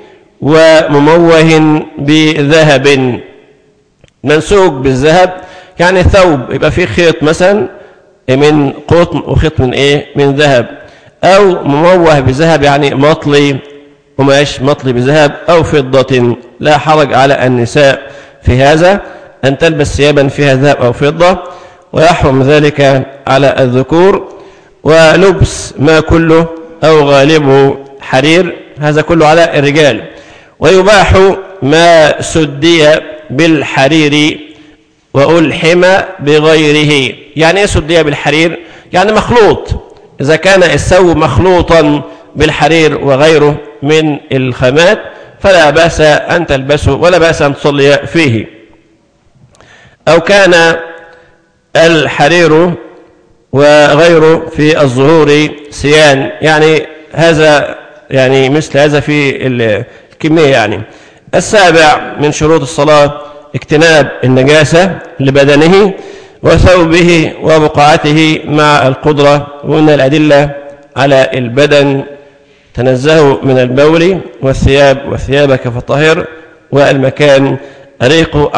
ومموه بذهب. منسوج بالذهب يعني ثوب يبقى فيه خيط مثلا من قطن وخيط من ايه؟ من ذهب، او مموه بذهب يعني مطلي قماش مطلي بذهب او فضة. لا حرج على النساء في هذا ان تلبس ثيابا فيها ذهب او فضة، ويحرم ذلك على الذكور. ولبس ما كله او غالبه حرير، هذا كله على الرجال. ويباح ما سدي بالحرير وألحم بغيره. يعني ايه سدي بالحرير؟ يعني مخلوط، إذا كان الثوب مخلوطا بالحرير وغيره من الخامات فلا بأس أن تلبسه ولا بأس أن تصلي فيه. أو كان الحرير وغيره في الظهور سيان، يعني هذا يعني مثل هذا في الكمية. يعني السابع من شروط الصلاة اجتناب النجاسة لبدنه وثوبه وبقعته مع القدرة. وإن الأدلة على البدن تنزهوا من البول والثياب وثيابك فطهر، والمكان أريق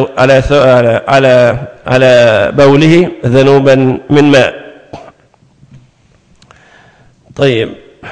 على بوله ذنوبا من ماء. طيب،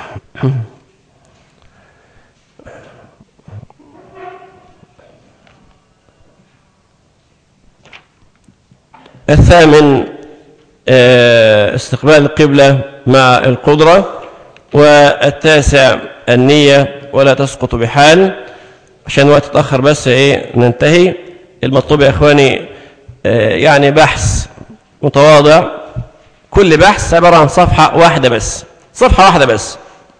الثامن استقبال القبلة مع القدرة. والتاسع النية ولا تسقط بحال. عشان الوقت اتأخر بس ننتهي. المطلوب يا إخواني يعني بحث متواضع، كل بحث عبارة عن صفحة واحدة بس، صفحة واحدة بس.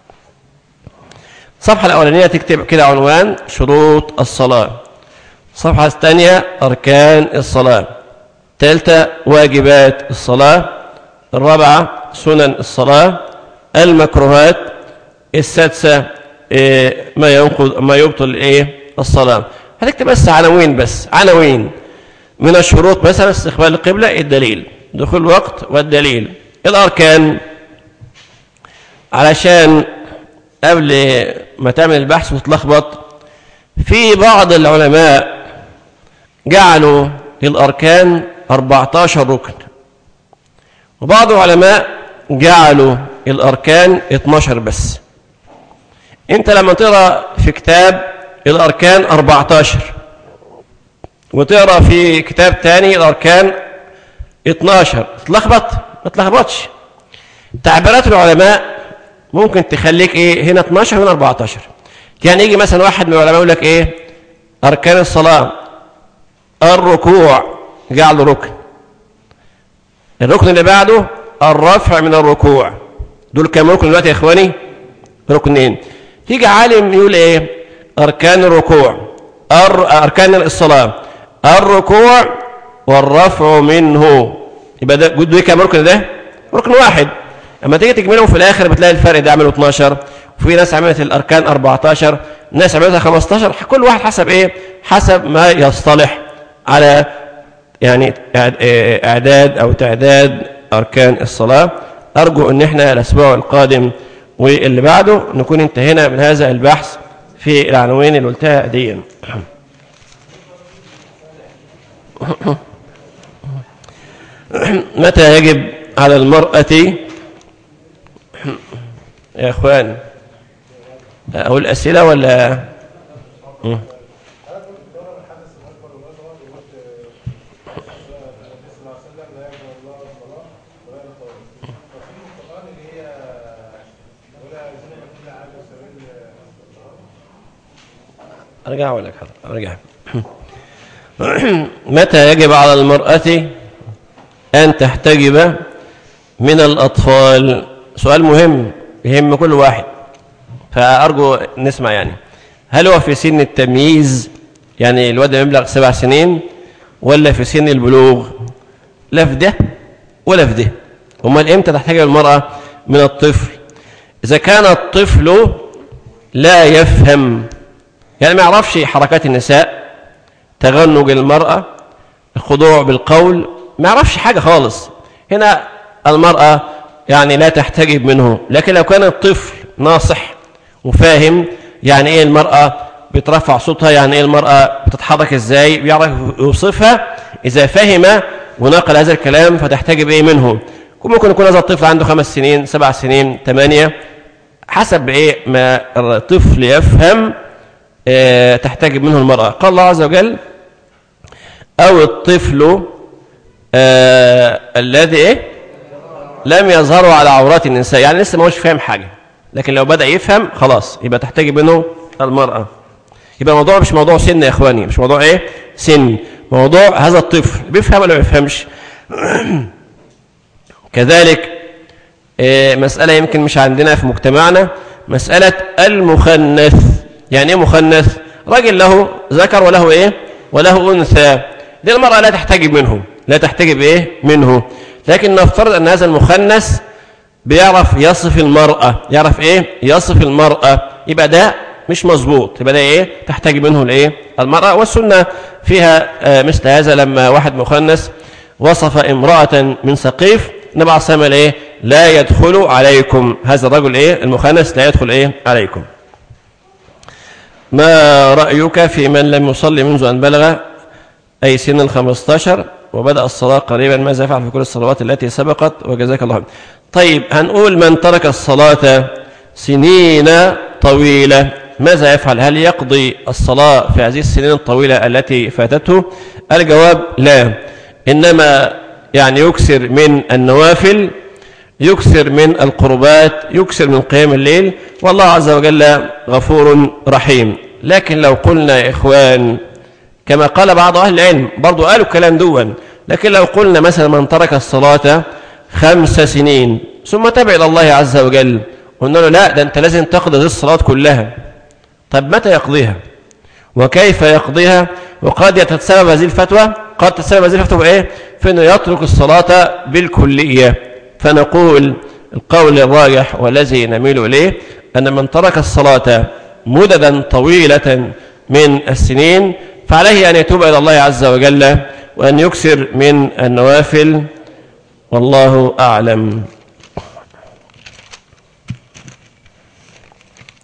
الصفحة الأولانية تكتب كده عنوان شروط الصلاة، الصفحة الثانية أركان الصلاة، الثالثة واجبات الصلاة، الرابعة سنن الصلاة، المكروهات، السادسة ما يبطل الصلاة. هتكتب بس عناوين، بس عناوين من الشروط، مثلا استقبال القبلة، الدليل، دخول الوقت والدليل، الأركان علشان قبل ما تعمل البحث وتتلخبط، في بعض العلماء جعلوا الأركان 14 ركن، وبعض العلماء جعلوا الأركان 12 بس. انت لما تقرأ في كتاب الأركان 14 وتقرأ في كتاب تاني الأركان 12 تتلخبط؟ ما تتلخبطش. تعبيرات العلماء ممكن تخليك ايه هنا 12 وهنا 14. يعني يجي مثلا واحد من العلماء يقول لك ايه أركان الصلاة الركوع جعله ركن، الركن اللي بعده الرفع من الركوع. دول كام ركن دلوقتي يا اخواني؟ ركنين. يجي عالم يقول ايه أركان الركوع أركان الصلاة الركوع والرفع منه، يبقى ده جود كام ركن؟ ده ركن واحد. اما تيجي تجملهم في الاخر بتلاقي الفرق ده عملوا 12، وفي ناس عملت الاركان 14، ناس عملتها 15. كل واحد حسب ايه؟ حسب ما يصطلح على يعني اعداد او تعداد اركان الصلاه. ارجو ان احنا الاسبوع القادم واللي بعده نكون انتهينا من هذا البحث في العناوين اللي قلتها دي. متى يجب على المرأة يا اخوان؟ اقول اسئله ولا ارجع ولا ارجع؟ متى يجب على المرأة ان تحتجب من الأطفال؟ سؤال مهم يهم كل واحد، فأرجو نسمع. يعني هل هو في سن التمييز، يعني الواد يبلغ 7 سنين، ولا في سن البلوغ؟ لا في ده ولا في ده. امال امتى تحتجب المرأة من الطفل؟ إذا كان الطفل لا يفهم، يعني ما يعرفش حركات النساء، تغنج المرأة، الخضوع بالقول، ما يعرفش حاجة خالص، هنا المرأة يعني لا تحتجب منه. لكن لو كان الطفل ناصح وفاهم يعني ايه المرأة بترفع صوتها، يعني ايه المرأة بتتحرك ازاي، بيعرف يوصفها، اذا فهم ونقل هذا الكلام فتحتجب ايه منه. ممكن يكون هذا الطفل عنده 5 سنين 7 سنين 8، حسب ايه ما الطفل يفهم تحتجب منه المرأة. قال الله عز وجل او الطفل الذي ايه لم يظهروا على عورات النساء، يعني لسه ما هوش فاهم حاجة، لكن لو بدأ يفهم خلاص يبقى تحتجب منه المرأة. يبقى الموضوع مش موضوع سن يا اخواني، مش موضوع ايه سن، موضوع هذا الطفل بيفهم ولا ما بيفهمش. كذلك مسألة يمكن مش عندنا في مجتمعنا، مسألة المخنث. يعني ايه مخنث؟ راجل له ذكر وله ايه وله انثى، دي المرأة لا تحتجب منه، لا تحتجب ايه منه. لكن نفترض ان هذا المخنث بيعرف يصف المرأة، يعرف ايه يصف المرأة، يبقى ده مش مظبوط، يبقى ده ايه تحتجب منه الايه المرأة. والسنة فيها مثل هذا، لما واحد مخنث وصف امرأة من سقيف، النبي عليه الصلاة والسلام ايه لا يدخل عليكم، هذا الرجل ايه المخنث لا يدخل ايه عليكم. ما رأيك في من لم يصلي منذ أن بلغ أي سن 15 وبدأ الصلاة قريبا، ماذا يفعل في كل الصلوات التي سبقت؟ وجزاك الله خيرا. طيب هنقول من ترك الصلاة سنين طويلة ماذا يفعل؟ هل يقضي الصلاة في هذه السنين الطويلة التي فاتته؟ الجواب لا، إنما يعني يكثر من النوافل، يكثر من القربات، يكثر من قيام الليل، والله عز وجل غفور رحيم. لكن لو قلنا يا إخوان كما قال بعض أهل العلم، برضو قالوا الكلام دون، لكن لو قلنا مثلا من ترك الصلاة 5 سنين ثم تبع إلى الله عز وجل، قلنا له لا ده أنت لازم تقضي الصلاة كلها. طب متى يقضيها وكيف يقضيها؟ وقد يتسبب هذه الفتوى، قد تتسبب هذه الفتوى إيه؟ في أنه يترك الصلاة بالكلية. فنقول القول الراجح والذي نميل إليه أن من ترك الصلاة مددا طويلة من السنين فعليه أن يتوب إلى الله عز وجل وأن يكثر من النوافل، والله أعلم.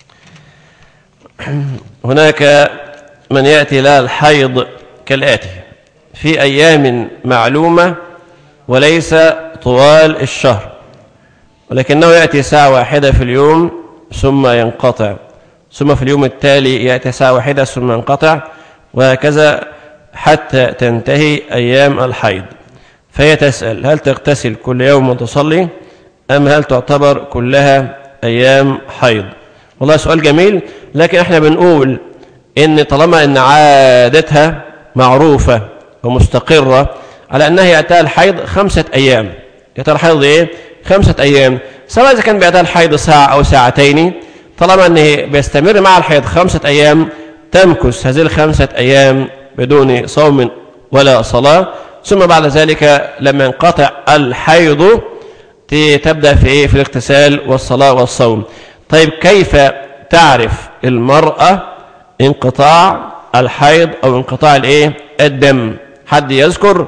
هناك من يأتي لها الحيض كالآتي: في أيام معلومة وليس طوال الشهر، ولكنه يأتي ساعة واحدة في اليوم ثم ينقطع، ثم في اليوم التالي يأتي ساعة واحدة ثم ينقطع، وهكذا حتى تنتهي أيام الحيض. فهي تسأل: هل تغتسل كل يوم وتصلي، أم هل تعتبر كلها أيام حيض؟ والله سؤال جميل، لكن احنا بنقول إن طالما إن عادتها معروفة ومستقرة على أنها يأتيها الحيض 5 أيام، يأتيها الحيض إيه؟ 5 أيام، سواء إذا كان بيأتيها الحيض ساعة أو ساعتين، طالما أنه بيستمر مع الحيض 5 أيام، تمكث هذه 5 أيام بدون صوم ولا صلاة، ثم بعد ذلك لما ينقطع الحيض تبدأ في إيه؟ في الاغتسال والصلاة والصوم. طيب كيف تعرف المرأة انقطاع الحيض أو انقطاع الإيه؟ الدم؟ حد يذكر؟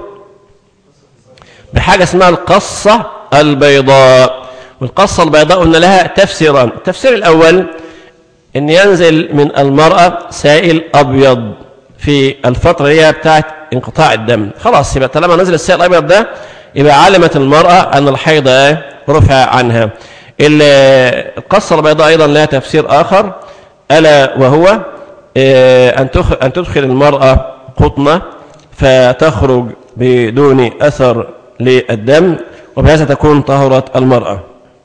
بحاجة اسمها القصة البيضاء. والقصة البيضاء قلنا لها تفسيران: التفسير الأول أن ينزل من المرأة سائل أبيض في الفترة هي بتاعت انقطاع الدم، خلاص يبقى طالما نزل السائل الأبيض ده يبقى علمت المرأة أن الحيض رفع عنها. القصة البيضاء أيضا لها تفسير آخر، ألا وهو أن تدخل المرأة قطنة فتخرج بدون أثر للدم، وبهذا تكون طهرت المرأة.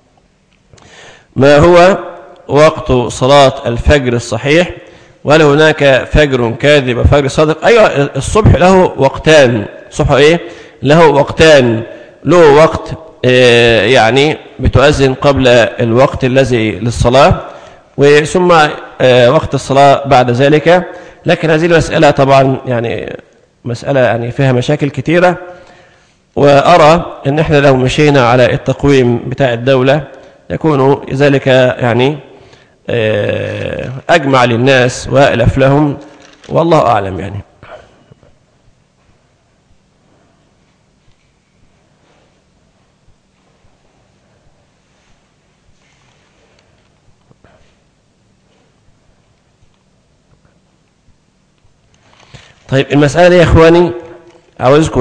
ما هو وقت صلاة الفجر الصحيح؟ وهل هناك فجر كاذب وفجر صادق؟ أيوة، الصبح له وقتان. الصبح إيه؟ له وقتان. له وقت يعني بتؤذن قبل الوقت الذي للصلاة، وثم وقت الصلاة بعد ذلك. لكن هذه المسألة طبعا يعني مسألة يعني فيها مشاكل كثيرة، وأرى أن احنا لو مشينا على التقويم بتاع الدولة يكون ذلك يعني أجمع للناس وألف لهم، والله أعلم يعني. طيب المسألة دي يا إخواني عاوزكم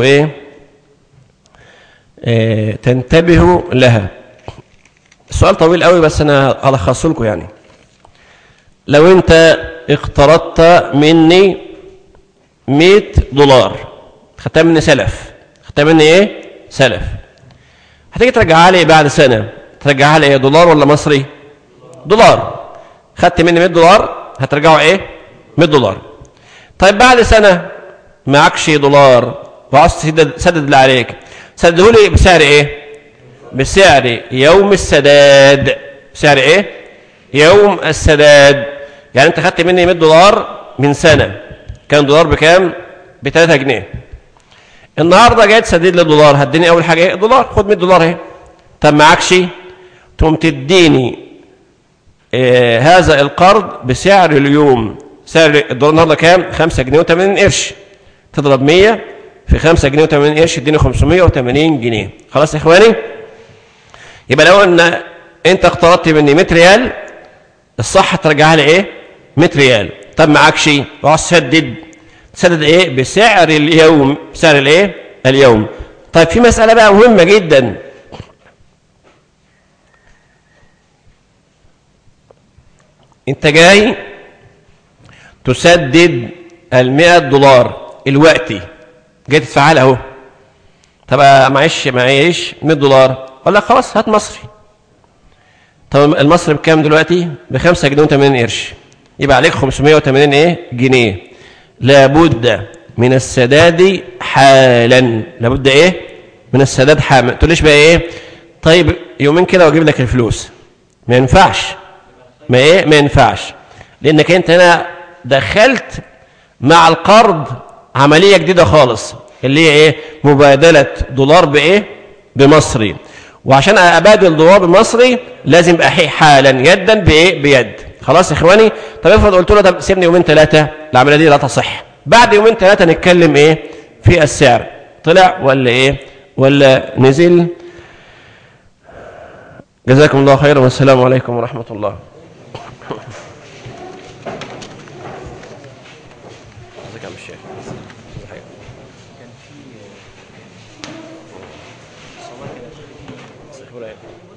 تنتبهوا لها. السؤال طويل قوي بس أنا ألخصه لكم يعني. لو أنت اقترضت مني $100، خدتها مني سلف، خدتها مني سلف، هتيجي ترجعها لي بعد سنة، ترجعها لي دولار ولا مصري؟ دولار. خدت مني $100 هترجعه $100. طيب بعد سنة معكش دولار وعاوز تسدد اللي عليك، سدده لي بسعر بسعر يوم السداد. بسعر يوم السداد. يعني انت خدت مني $100 من سنة، كان دولار بكام؟ ب3 جنيه. النهارده جاي تسدد لي دولار، هتديني اول حاجه دولار، خد $100 طب معكش، تقوم تديني هذا القرض بسعر اليوم. سعر الدولار النهارده كام؟ 5 جنيه و80 قرش. تضرب 100 في 5 جنيه و80 قرش يديني 580 جنيه. خلاص يا اخواني؟ يبقى لو ان انت اقترضت مني 100 ريال، الصح ترجعها لي 100 ريال. طب معكش وعاوز تسدد بسعر اليوم. بسعر اليوم. طيب في مسألة بقى مهمة جدا. انت جاي تسدد $100 الوقتي، جاي تدفعها لي اهو. طب معيش $100، اقول لك خلاص هات مصري. طب المصري بكام دلوقتي؟ ب5 جنيه و80 قرش، يبقى عليك 580 جنيه. لابد من السداد حالا. لابد من السداد حالا. ما تقوليش بقى طيب يومين كده واجيب لك الفلوس. ما ينفعش. ما ينفعش، لانك انت هنا دخلت مع القرض عملية جديدة خالص، اللي هي مبادلة دولار بمصري. وعشان ابادل دولار بمصري لازم ابقى حالا يدا بيد. خلاص يا اخواني؟ طب افرض قلت له طب سيبني يومين 3، العمليه دي لا تصح. بعد يومين 3 نتكلم في السعر، طلع ولا ولا نزل. جزاكم الله خيرا، والسلام عليكم ورحمه الله. حفظك يا عم الشيخ. حاجة. كان في صلاة كده استغفر الله.